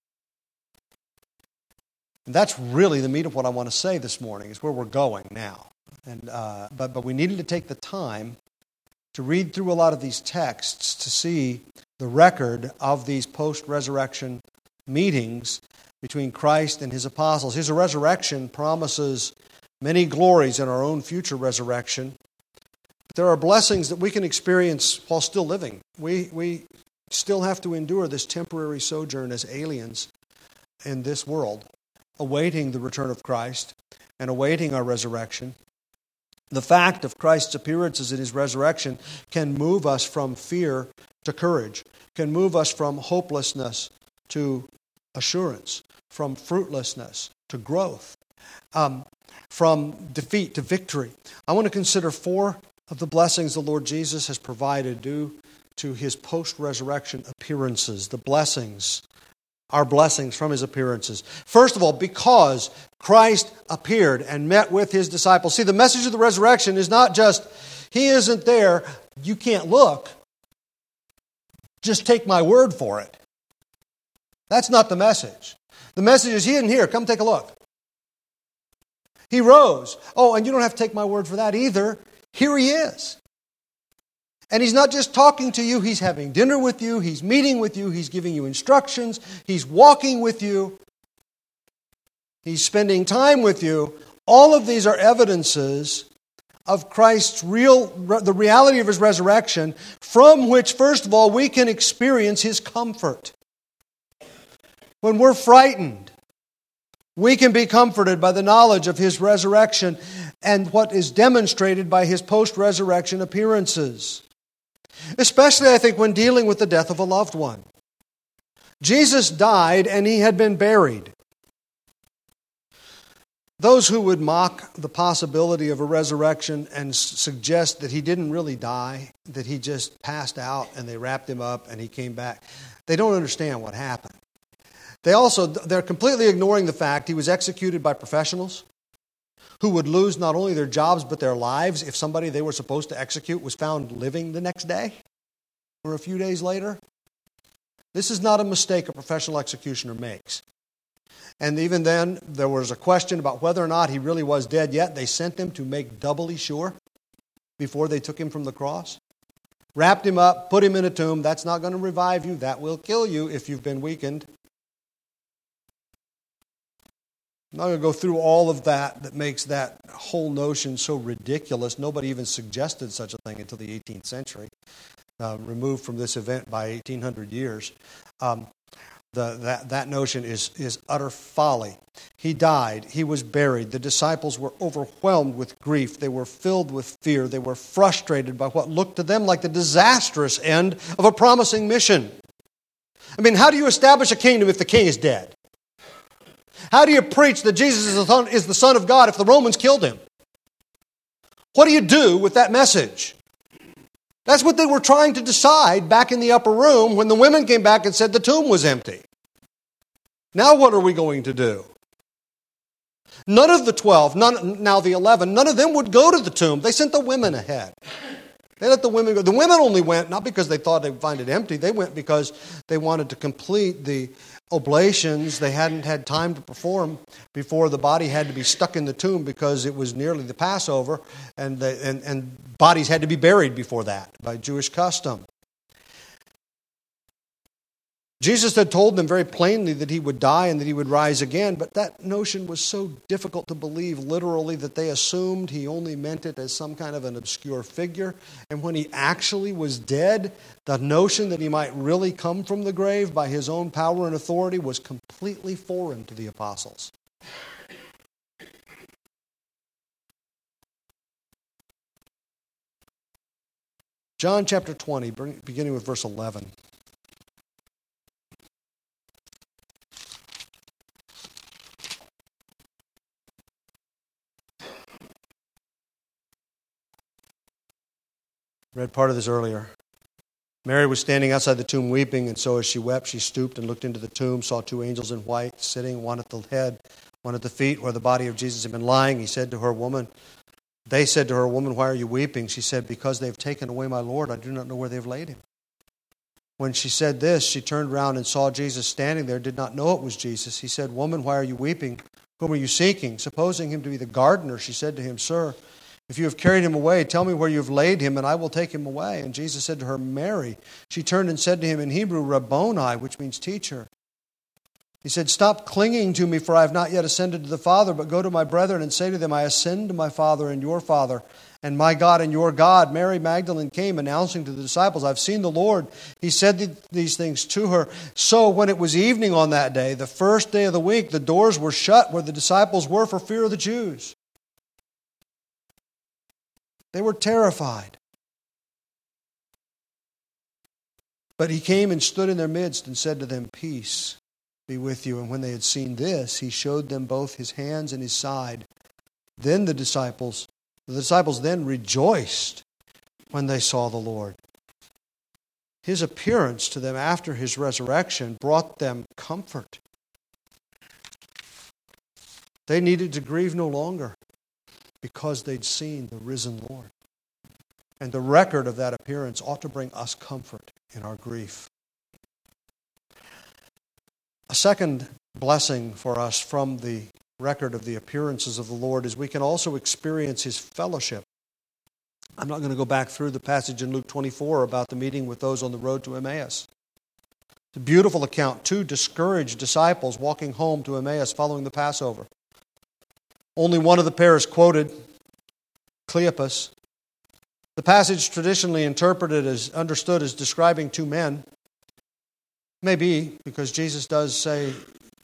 And that's really the meat of what I want to say this morning, is where we're going now. And uh, but but we needed to take the time to read through a lot of these texts to see the record of these post-resurrection meetings between Christ and his apostles. His resurrection promises many glories in our own future resurrection. There are blessings that we can experience while still living. We we still have to endure this temporary sojourn as aliens in this world, awaiting the return of Christ and awaiting our resurrection. The fact of Christ's appearances in his resurrection can move us from fear to courage, can move us from hopelessness to assurance, from fruitlessness to growth, um, from defeat to victory. I want to consider four of the blessings the Lord Jesus has provided due to his post-resurrection appearances, the blessings, our blessings from his appearances. First of all, because Christ appeared and met with his disciples. See, the message of the resurrection is not just, he isn't there, you can't look. Just take my word for it. That's not the message. The message is, he isn't here, come take a look. He rose. Oh, and you don't have to take my word for that either. Here he is. And he's not just talking to you, he's having dinner with you, he's meeting with you, he's giving you instructions, he's walking with you, he's spending time with you. All of these are evidences of Christ's real, the reality of his resurrection, from which, first of all, we can experience his comfort. When we're frightened, we can be comforted by the knowledge of his resurrection and what is demonstrated by his post-resurrection appearances. Especially, I think, when dealing with the death of a loved one. Jesus died and he had been buried. Those who would mock the possibility of a resurrection and suggest that he didn't really die, that he just passed out and they wrapped him up and he came back, they don't understand what happened. They also, they're completely ignoring the fact he was executed by professionals who would lose not only their jobs but their lives if somebody they were supposed to execute was found living the next day or a few days later. This is not a mistake a professional executioner makes. And even then, there was a question about whether or not he really was dead yet. They sent him to make doubly sure before they took him from the cross. Wrapped him up, put him in a tomb. That's not going to revive you. That will kill you if you've been weakened. I'm not going to go through all of that that makes that whole notion so ridiculous. Nobody even suggested such a thing until the eighteenth century, uh, removed from this event by eighteen hundred years. Um, the, that, that notion is, is utter folly. He died. He was buried. The disciples were overwhelmed with grief. They were filled with fear. They were frustrated by what looked to them like the disastrous end of a promising mission. I mean, how do you establish a kingdom if the king is dead? How do you preach that Jesus is the Son, is the Son of God if the Romans killed him? What do you do with that message? That's what they were trying to decide back in the upper room when the women came back and said the tomb was empty. Now what are we going to do? None of the twelve, none, now the eleven, none of them would go to the tomb. They sent the women ahead. They let the women go. The women only went, not because they thought they'd find it empty. They went because they wanted to complete the oblations they hadn't had time to perform before the body had to be stuck in the tomb because it was nearly the Passover, and, the, and, and bodies had to be buried before that by Jewish custom. Jesus had told them very plainly that he would die and that he would rise again, but that notion was so difficult to believe literally that they assumed he only meant it as some kind of an obscure figure. And when he actually was dead, the notion that he might really come from the grave by his own power and authority was completely foreign to the apostles. John chapter twenty, beginning with verse eleven. Read part of this earlier. Mary was standing outside the tomb weeping, and so as she wept, she stooped and looked into the tomb, saw two angels in white sitting, one at the head, one at the feet, where the body of Jesus had been lying. He said to her, "Woman," they said to her, "Woman, why are you weeping?" She said, "Because they have taken away my Lord. I do not know where they have laid him." When she said this, she turned round and saw Jesus standing there, did not know it was Jesus. He said, "Woman, why are you weeping? Whom are you seeking?" Supposing him to be the gardener, she said to him, "Sir, if you have carried him away, tell me where you have laid him, and I will take him away." And Jesus said to her, "Mary." She turned and said to him in Hebrew, "Rabboni," which means teacher. He said, "Stop clinging to me, for I have not yet ascended to the Father, but go to my brethren and say to them, I ascend to my Father and your Father, and my God and your God." Mary Magdalene came, announcing to the disciples, "I've seen the Lord." He said these things to her. So when it was evening on that day, the first day of the week, the doors were shut where the disciples were for fear of the Jews. They were terrified. But he came and stood in their midst and said to them, "Peace be with you." And when they had seen this, he showed them both his hands and his side. Then the disciples, the disciples then rejoiced when they saw the Lord. His appearance to them after his resurrection brought them comfort. They needed to grieve no longer, because they'd seen the risen Lord. And the record of that appearance ought to bring us comfort in our grief. A second blessing for us from the record of the appearances of the Lord is we can also experience his fellowship. I'm not going to go back through the passage in Luke twenty-four about the meeting with those on the road to Emmaus. It's a beautiful account. Two discouraged disciples walking home to Emmaus following the Passover. Only one of the pair is quoted, Cleopas. The passage traditionally interpreted as understood as describing two men. Maybe because Jesus does say,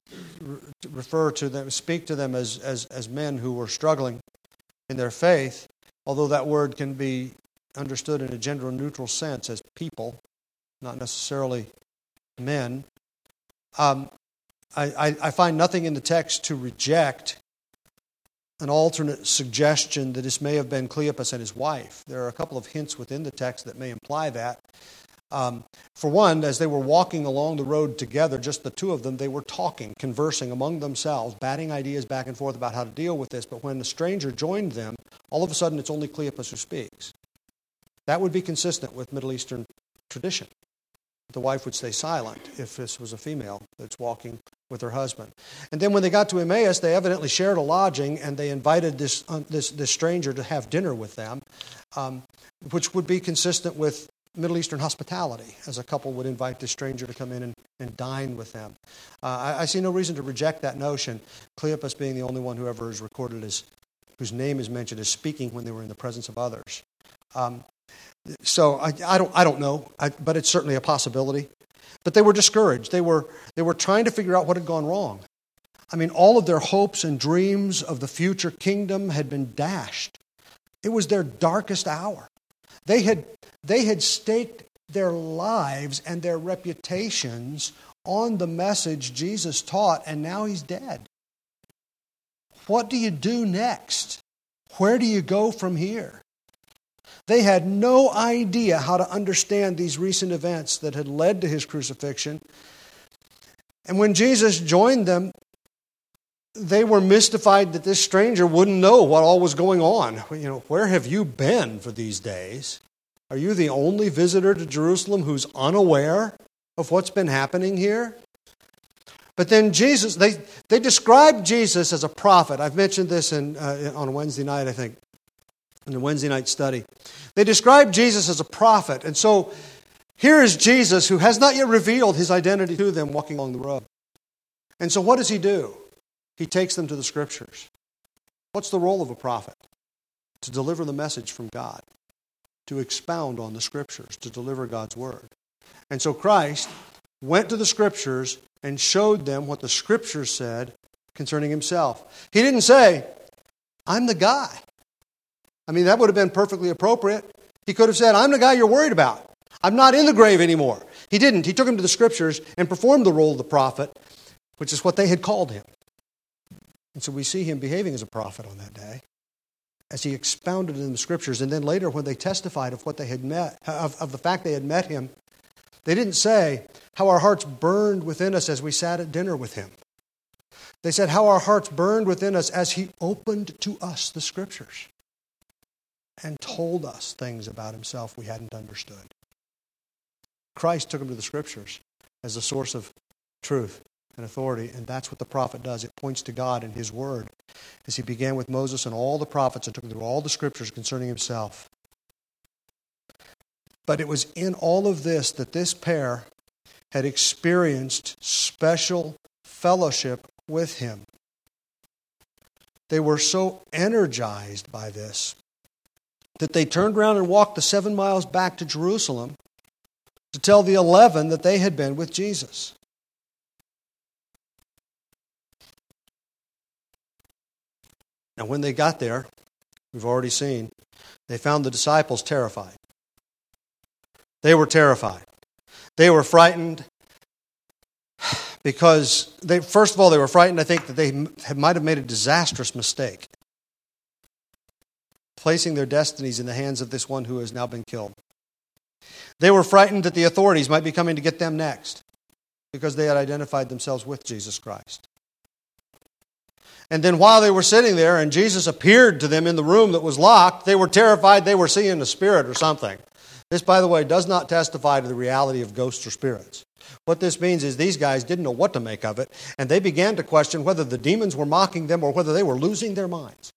refer to them, speak to them as, as, as men who were struggling in their faith, although that word can be understood in a gender-neutral sense as people, not necessarily men. Um, I, I, I find nothing in the text to reject an alternate suggestion that this may have been Cleopas and his wife. There are a couple of hints within the text that may imply that. Um, for one, as they were walking along the road together, just the two of them, they were talking, conversing among themselves, batting ideas back and forth about how to deal with this. But when the stranger joined them, all of a sudden it's only Cleopas who speaks. That would be consistent with Middle Eastern tradition. The wife would stay silent if this was a female that's walking with her husband. And then when they got to Emmaus, they evidently shared a lodging, and they invited this uh, this, this stranger to have dinner with them, um, which would be consistent with Middle Eastern hospitality, as a couple would invite this stranger to come in and, and dine with them. Uh, I, I see no reason to reject that notion, Cleopas being the only one who ever is recorded as, whose name is mentioned as speaking when they were in the presence of others. Um, so I, I don't I don't know, I, but it's certainly a possibility. But they were discouraged. They were they were trying to figure out what had gone wrong. I mean, all of their hopes and dreams of the future kingdom had been dashed. It was their darkest hour. They had they had staked their lives and their reputations on the message Jesus taught, and now he's dead. What do you do next? Where do you go from here? They had no idea how to understand these recent events that had led to his crucifixion. And when Jesus joined them, they were mystified that this stranger wouldn't know what all was going on. You know, where have you been for these days? Are you the only visitor to Jerusalem who's unaware of what's been happening here? But then Jesus, they, they described Jesus as a prophet. I've mentioned this in, uh, on Wednesday night, I think, in the Wednesday night study. They described Jesus as a prophet. And so here is Jesus, who has not yet revealed his identity to them, walking along the road. And so what does he do? He takes them to the Scriptures. What's the role of a prophet? To deliver the message from God, to expound on the Scriptures, to deliver God's Word. And so Christ went to the Scriptures and showed them what the Scriptures said concerning himself. He didn't say, I'm the guy. I mean, that would have been perfectly appropriate. He could have said, I'm the guy you're worried about. I'm not in the grave anymore. He didn't. He took him to the Scriptures and performed the role of the prophet, which is what they had called him. And so we see him behaving as a prophet on that day, as he expounded in the Scriptures. And then later, when they testified of what they had met, of, of the fact they had met him They didn't say how our hearts burned within us as we sat at dinner with him. They said how our hearts burned within us as he opened to us the Scriptures and told us things about himself we hadn't understood. Christ took them to the Scriptures as a source of truth and authority, and that's what the prophet does. It points to God and his word as he began with Moses and all the prophets and took them through all the Scriptures concerning himself. But it was in all of this that this pair had experienced special fellowship with him. They were so energized by this that they turned around and walked the seven miles back to Jerusalem to tell the eleven that they had been with Jesus. Now, when they got there, we've already seen, they found the disciples terrified. They were terrified. They were frightened because, they, first of all, they were frightened, I think, that they might have made a disastrous mistake, placing their destinies in the hands of this one who has now been killed. They were frightened that the authorities might be coming to get them next because they had identified themselves with Jesus Christ. And then while they were sitting there and Jesus appeared to them in the room that was locked, they were terrified they were seeing a spirit or something. This, by the way, does not testify to the reality of ghosts or spirits. What this means is these guys didn't know what to make of it, and they began to question whether the demons were mocking them or whether they were losing their minds.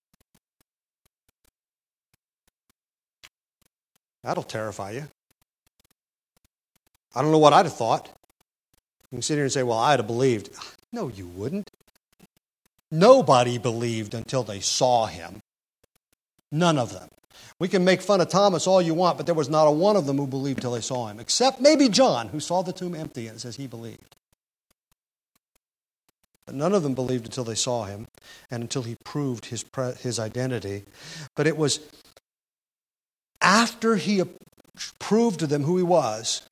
That'll terrify you. I don't know what I'd have thought. You can sit here and say, well, I'd have believed. No, you wouldn't. Nobody believed until they saw him. None of them. We can make fun of Thomas all you want, but there was not a one of them who believed till they saw him, except maybe John, who saw the tomb empty and says he believed. But none of them believed until they saw him and until he proved his, his identity. But it was after he proved to them who he was,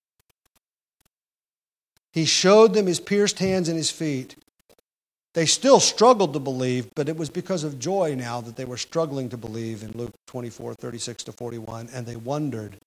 he showed them his pierced hands and his feet. They still struggled to believe, but it was because of joy now that they were struggling to believe in Luke twenty-four, thirty-six to forty-one, and they wondered.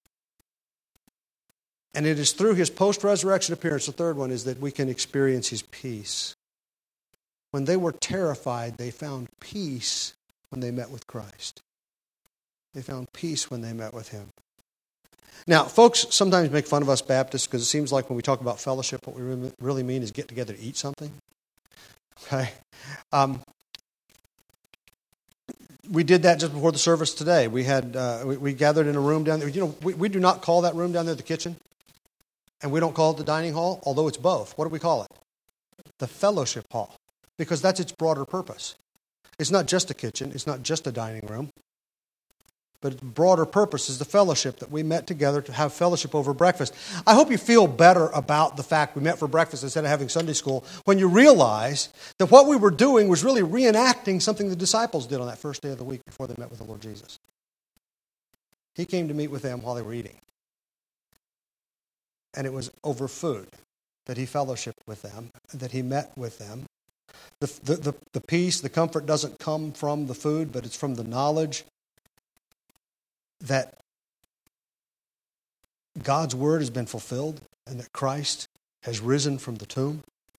And it is through his post-resurrection appearance, the third one, is that we can experience his peace. When they were terrified, they found peace when they met with Christ. They found peace when they met with him. Now, folks sometimes make fun of us Baptists because it seems like when we talk about fellowship, what we really mean is get together to eat something. Okay, um, we did that just before the service today. We had uh, we, we gathered in a room down there. You know, we, we do not call that room down there the kitchen, and we don't call it the dining hall, although it's both. What do we call it? The fellowship hall, because that's its broader purpose. It's not just a kitchen. It's not just a dining room. But its broader purpose is the fellowship, that we met together to have fellowship over breakfast. I hope you feel better about the fact we met for breakfast instead of having Sunday school when you realize that what we were doing was really reenacting something the disciples did on that first day of the week before they met with the Lord Jesus. He came to meet with them while they were eating. And it was over food that he fellowshiped with them, that he met with them. The, the, the, the peace, the comfort doesn't come from the food, but it's from the knowledge that God's word has been fulfilled and that Christ has risen from the tomb.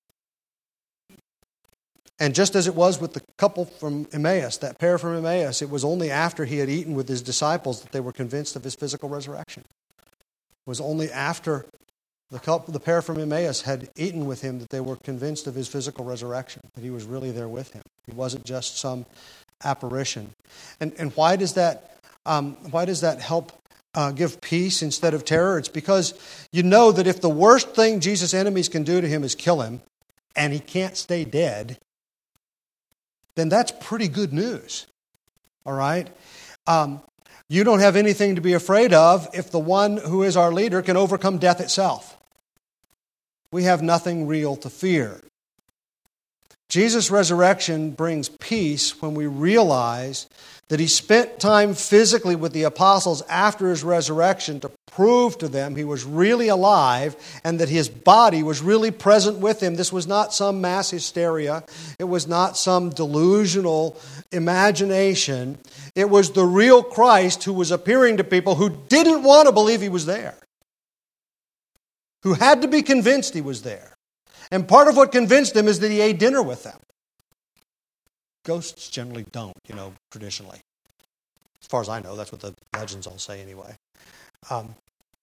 And just as it was with the couple from Emmaus, that pair from Emmaus, it was only after he had eaten with his disciples that they were convinced of his physical resurrection. It was only after the couple, the pair from Emmaus had eaten with him that they were convinced of his physical resurrection, that he was really there with him. He wasn't just some apparition. And, and why does that Um, why does that help uh, give peace instead of terror? It's because you know that if the worst thing Jesus' enemies can do to him is kill him, and he can't stay dead, then that's pretty good news. All right? Um, you don't have anything to be afraid of if the one who is our leader can overcome death itself. We have nothing real to fear. Jesus' resurrection brings peace when we realize that he spent time physically with the apostles after his resurrection to prove to them he was really alive and that his body was really present with him. This was not some mass hysteria. It was not some delusional imagination. It was the real Christ who was appearing to people who didn't want to believe he was there. who had to be convinced he was there. And part of what convinced him is that he ate dinner with them. Ghosts generally don't, you know, traditionally. As far as I know, that's what the legends all say anyway. Um,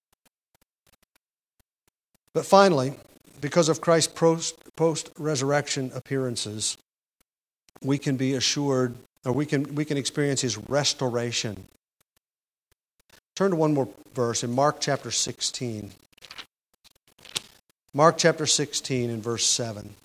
but finally, because of Christ's post, post-resurrection appearances, we can be assured, or we can we can experience his restoration. Turn to one more verse in Mark chapter sixteen. Mark chapter sixteen and verse seven.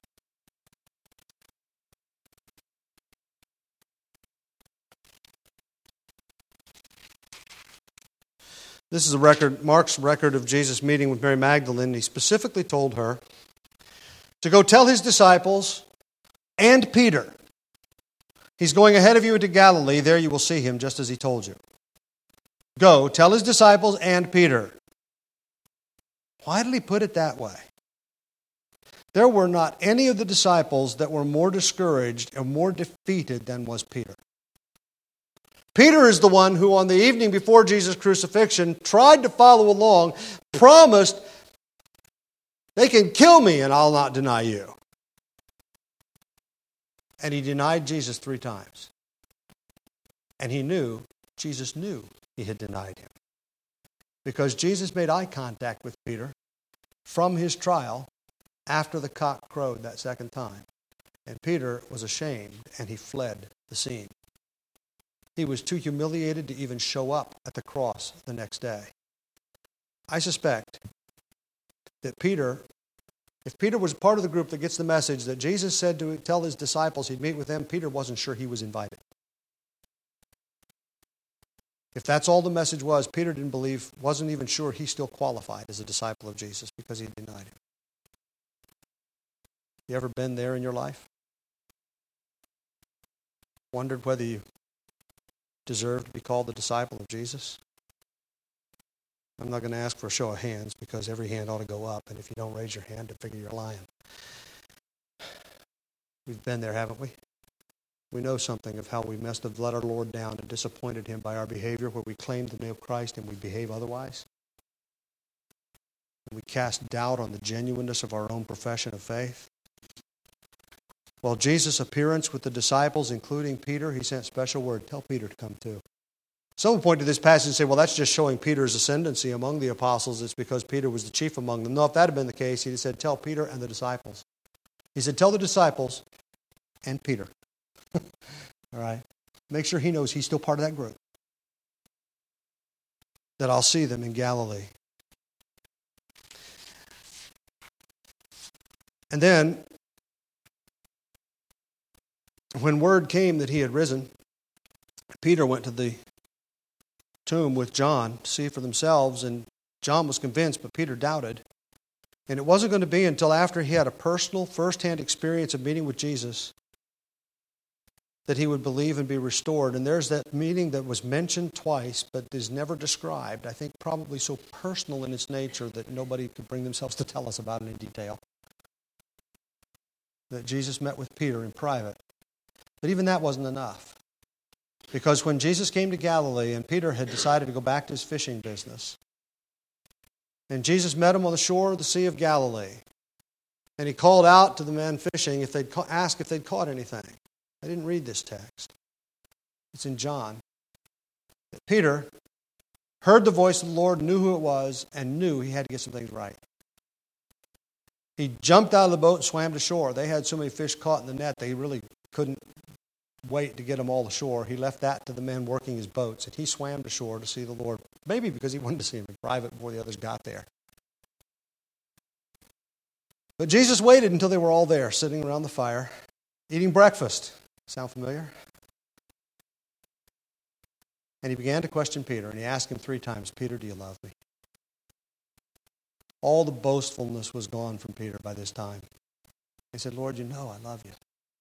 This is a record, Mark's record of Jesus' meeting with Mary Magdalene. He specifically told her to go tell his disciples and Peter, he's going ahead of you into Galilee. There you will see him, just as he told you. Go, tell his disciples and Peter. Why did he put it that way? There were not any of the disciples that were more discouraged and more defeated than was Peter. Peter is the one who, on the evening before Jesus' crucifixion, tried to follow along, promised, they can kill me and I'll not deny you. And he denied Jesus three times. And he knew, Jesus knew he had denied him. Because Jesus made eye contact with Peter from his trial after the cock crowed that second time. And Peter was ashamed and he fled the scene. He was too humiliated to even show up at the cross the next day. I suspect that Peter, if Peter was part of the group that gets the message that Jesus said to tell his disciples he'd meet with them, Peter wasn't sure he was invited. If that's all the message was, Peter didn't believe, wasn't even sure he still qualified as a disciple of Jesus because he denied him. You ever been there in your life? Wondered whether you deserve to be called the disciple of Jesus? I'm not going to ask for a show of hands because every hand ought to go up, and if you don't raise your hand, I figure you're lying. We've been there, haven't we? We know something of how we must have let our Lord down and disappointed him by our behavior, where we claim the name of Christ and we behave otherwise. And we cast doubt on the genuineness of our own profession of faith. Well, Jesus' appearance with the disciples, including Peter, he sent special word, tell Peter to come too. Some will point to this passage and say, well, that's just showing Peter's ascendancy among the apostles. It's because Peter was the chief among them. No, if that had been the case, he'd have said, tell Peter and the disciples. He said, tell the disciples and Peter. All right? Make sure he knows he's still part of that group. That I'll see them in Galilee. And then, when word came that he had risen, Peter went to the tomb with John to see for themselves, and John was convinced, but Peter doubted. And it wasn't going to be until after he had a personal, first-hand experience of meeting with Jesus that he would believe and be restored. And there's that meeting that was mentioned twice, but is never described. I think probably so personal in its nature that nobody could bring themselves to tell us about it in detail. That Jesus met with Peter in private. But even that wasn't enough. Because when Jesus came to Galilee and Peter had decided to go back to his fishing business, and Jesus met him on the shore of the Sea of Galilee, and he called out to the men fishing if they'd ca- ask if they'd caught anything. I didn't read this text. It's in John. That Peter heard the voice of the Lord, knew who it was, and knew he had to get some things right. He jumped out of the boat and swam to shore. They had so many fish caught in the net, they really couldn't wait to get them all ashore. He left that to the men working his boats, and he swam to shore to see the Lord, maybe because he wanted to see him in private before the others got there. But Jesus waited until they were all there, sitting around the fire, eating breakfast. Sound familiar? And he began to question Peter, and he asked him three times, Peter, do you love me? All the boastfulness was gone from Peter by this time. He said, Lord, you know I love you.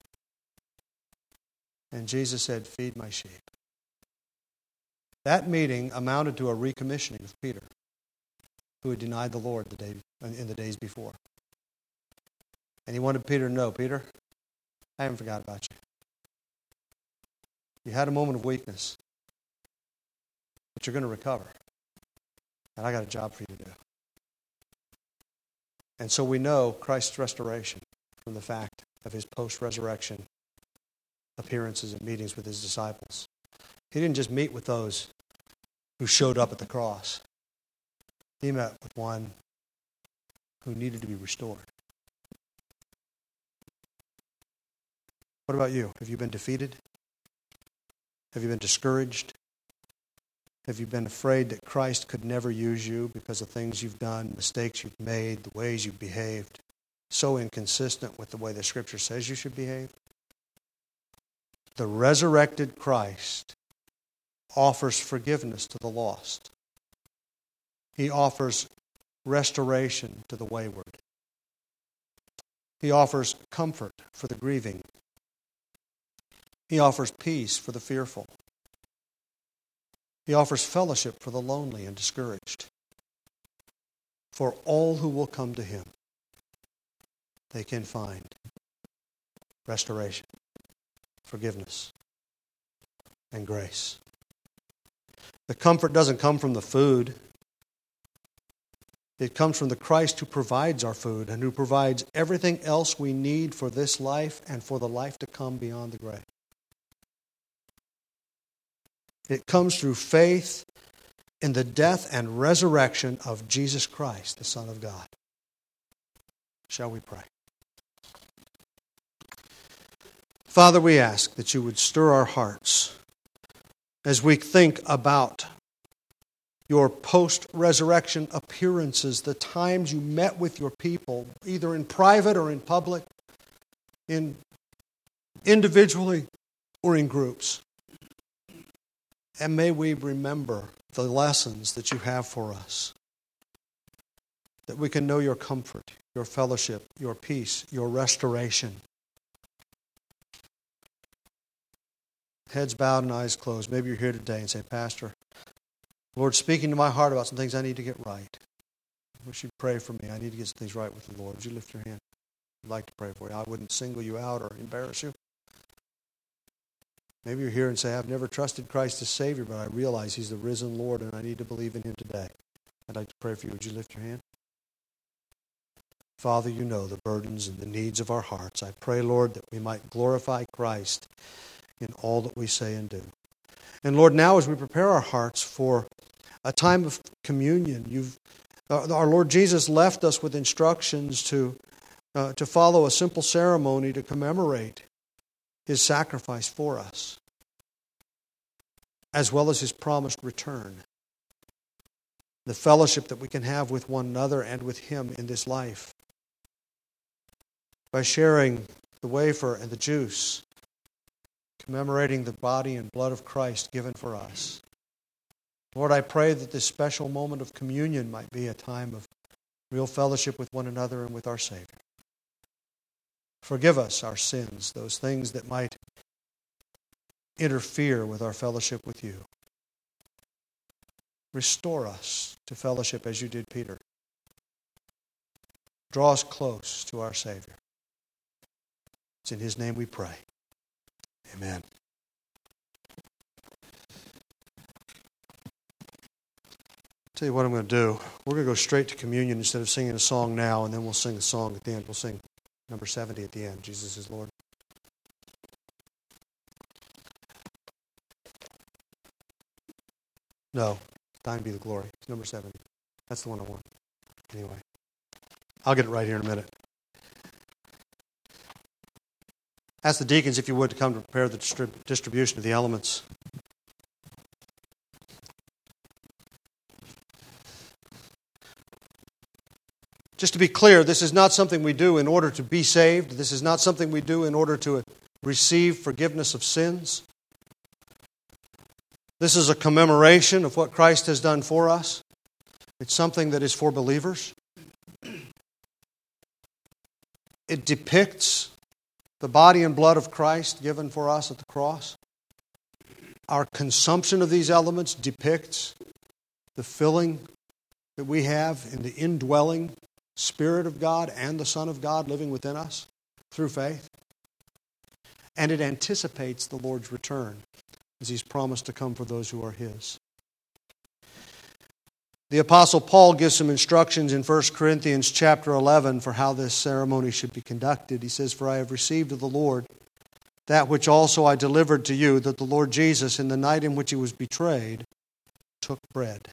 And Jesus said, feed my sheep. That meeting amounted to a recommissioning of Peter, who had denied the Lord the day, in the days before. And he wanted Peter to know, Peter, I haven't forgot about you. You had a moment of weakness, but you're going to recover. And I got a job for you to do. And so we know Christ's restoration from the fact of his post-resurrection appearances and meetings with his disciples. He didn't just meet with those who showed up at the cross. He met with one who needed to be restored. What about you? Have you been defeated? Have you been discouraged? Have you been afraid that Christ could never use you because of things you've done, mistakes you've made, the ways you've behaved, so inconsistent with the way the Scripture says you should behave? The resurrected Christ offers forgiveness to the lost. He offers restoration to the wayward. He offers comfort for the grieving. He offers peace for the fearful. He offers fellowship for the lonely and discouraged. For all who will come to him, they can find restoration, forgiveness, and grace. The comfort doesn't come from the food. It comes from the Christ who provides our food and who provides everything else we need for this life and for the life to come beyond the grave. It comes through faith in the death and resurrection of Jesus Christ, the Son of God. Shall we pray? Father, we ask that you would stir our hearts as we think about your post-resurrection appearances, the times you met with your people, either in private or in public, in individually or in groups. And may we remember the lessons that you have for us, that we can know your comfort, your fellowship, your peace, your restoration. Heads bowed and eyes closed. Maybe you're here today and say, Pastor, the Lord's speaking to my heart about some things I need to get right. I wish you'd pray for me. I need to get some things right with the Lord. Would you lift your hand? I'd like to pray for you. I wouldn't single you out or embarrass you. Maybe you're here and say, I've never trusted Christ as Savior, but I realize He's the risen Lord and I need to believe in Him today. I'd like to pray for you. Would you lift your hand? Father, you know the burdens and the needs of our hearts. I pray, Lord, that we might glorify Christ in all that we say and do. And Lord, now as we prepare our hearts for a time of communion, you've, uh, our Lord Jesus left us with instructions to, uh, to follow a simple ceremony to commemorate His sacrifice for us, as well as His promised return. The fellowship that we can have with one another and with Him in this life. By sharing the wafer and the juice, commemorating the body and blood of Christ given for us. Lord, I pray that this special moment of communion might be a time of real fellowship with one another and with our Savior. Forgive us our sins, those things that might interfere with our fellowship with you. Restore us to fellowship as you did Peter. Draw us close to our Savior. It's in His name we pray. Amen. Tell you what I'm going to do. We're going to go straight to communion instead of singing a song now, and then we'll sing a song at the end. We'll sing number seventy at the end. Jesus is Lord. No, thine be the glory. It's number seventy. That's the one I want. Anyway, I'll get it right here in a minute. Ask the deacons, if you would, to come to prepare the distrib- distribution of the elements. Just to be clear, this is not something we do in order to be saved. This is not something we do in order to receive forgiveness of sins. This is a commemoration of what Christ has done for us. It's something that is for believers. It depicts the body and blood of Christ given for us at the cross. Our consumption of these elements depicts the filling that we have in the indwelling Spirit of God and the Son of God living within us through faith. And it anticipates the Lord's return as He's promised to come for those who are His. The Apostle Paul gives some instructions in First Corinthians chapter eleven for how this ceremony should be conducted. He says, "For I have received of the Lord that which also I delivered to you, that the Lord Jesus, in the night in which he was betrayed, took bread.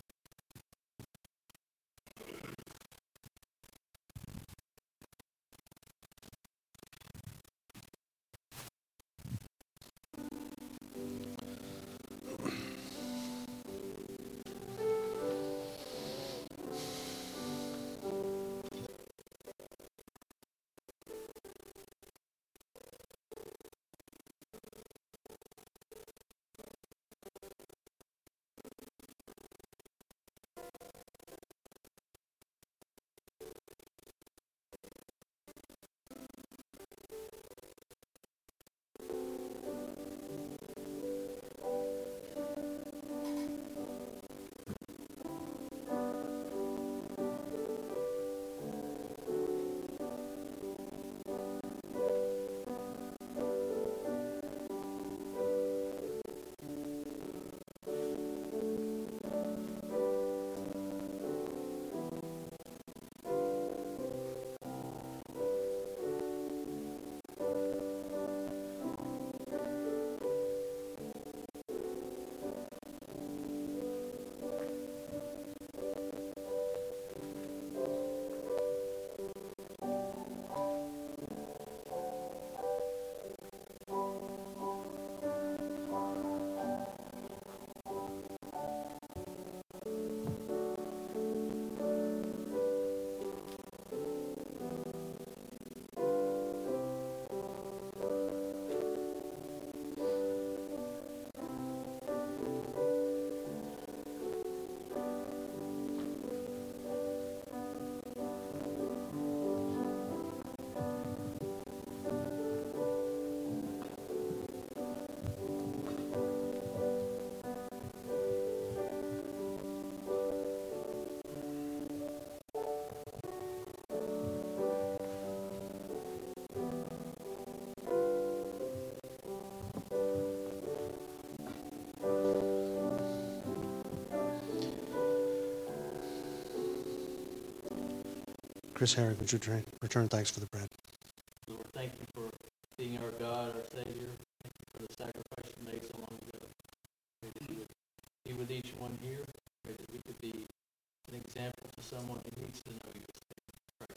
Chris Herrick, would you return, return thanks for the bread? Lord, thank you for being our God, our Savior. Thank you for the sacrifice you made so long ago. Pray that you would be with each one here. Pray that we could be an example to someone who needs to know you as Christ.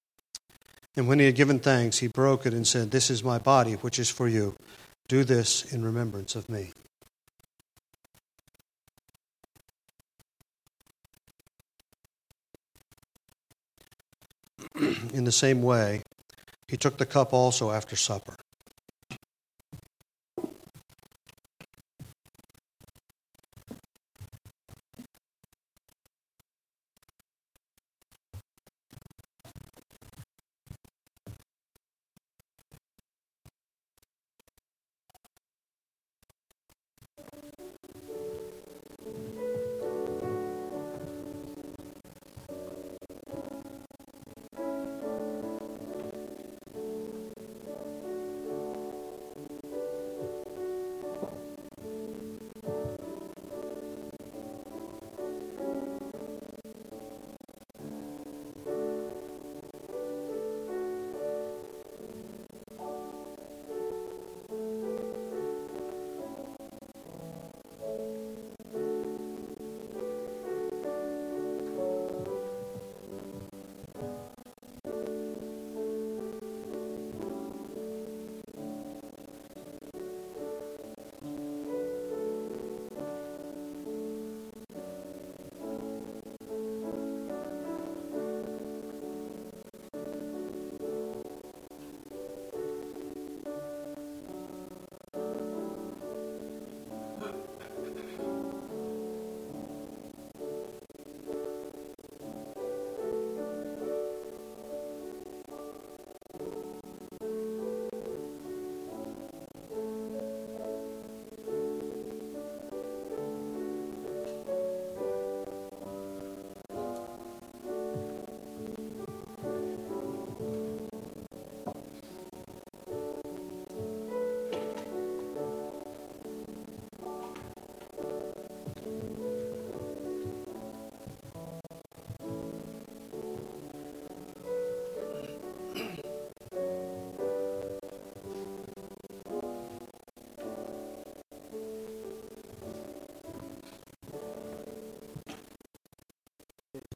And when he had given thanks, he broke it and said, "This is my body, which is for you. Do this in remembrance of me." In the same way, he took the cup also after supper.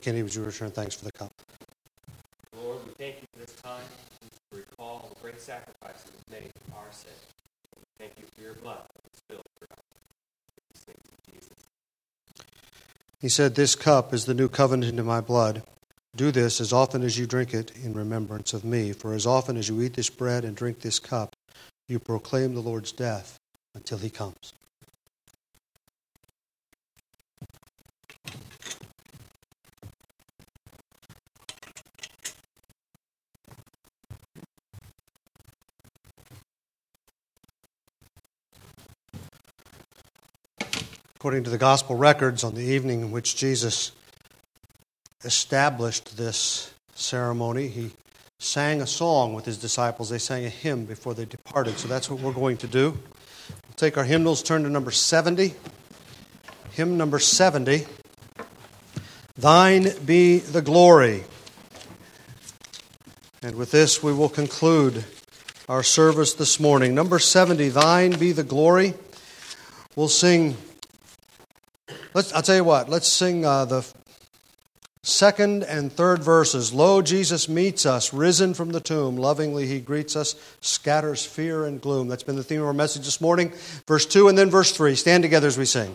Kenny, would you return thanks for the cup? Lord, we thank you for this time to recall the great sacrifice that was made for our sake. We thank you for your blood that was spilled for us. These things in Jesus. He said, "This cup is the new covenant in my blood. Do this as often as you drink it in remembrance of me. For as often as you eat this bread and drink this cup, you proclaim the Lord's death until he comes." According to the gospel records, on the evening in which Jesus established this ceremony, he sang a song with his disciples. They sang a hymn before they departed. So that's what we're going to do. We'll take our hymnals, turn to number seventy. Hymn number seventy. Thine be the glory. And with this we will conclude our service this morning. Number seventy, Thine be the glory. We'll sing, let's, I'll tell you what, let's sing uh, the second and third verses. Lo, Jesus meets us, risen from the tomb. Lovingly he greets us, scatters fear and gloom. That's been the theme of our message this morning. Verse two and then verse three. Stand together as we sing.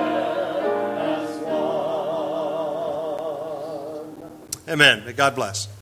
Amen. May God bless.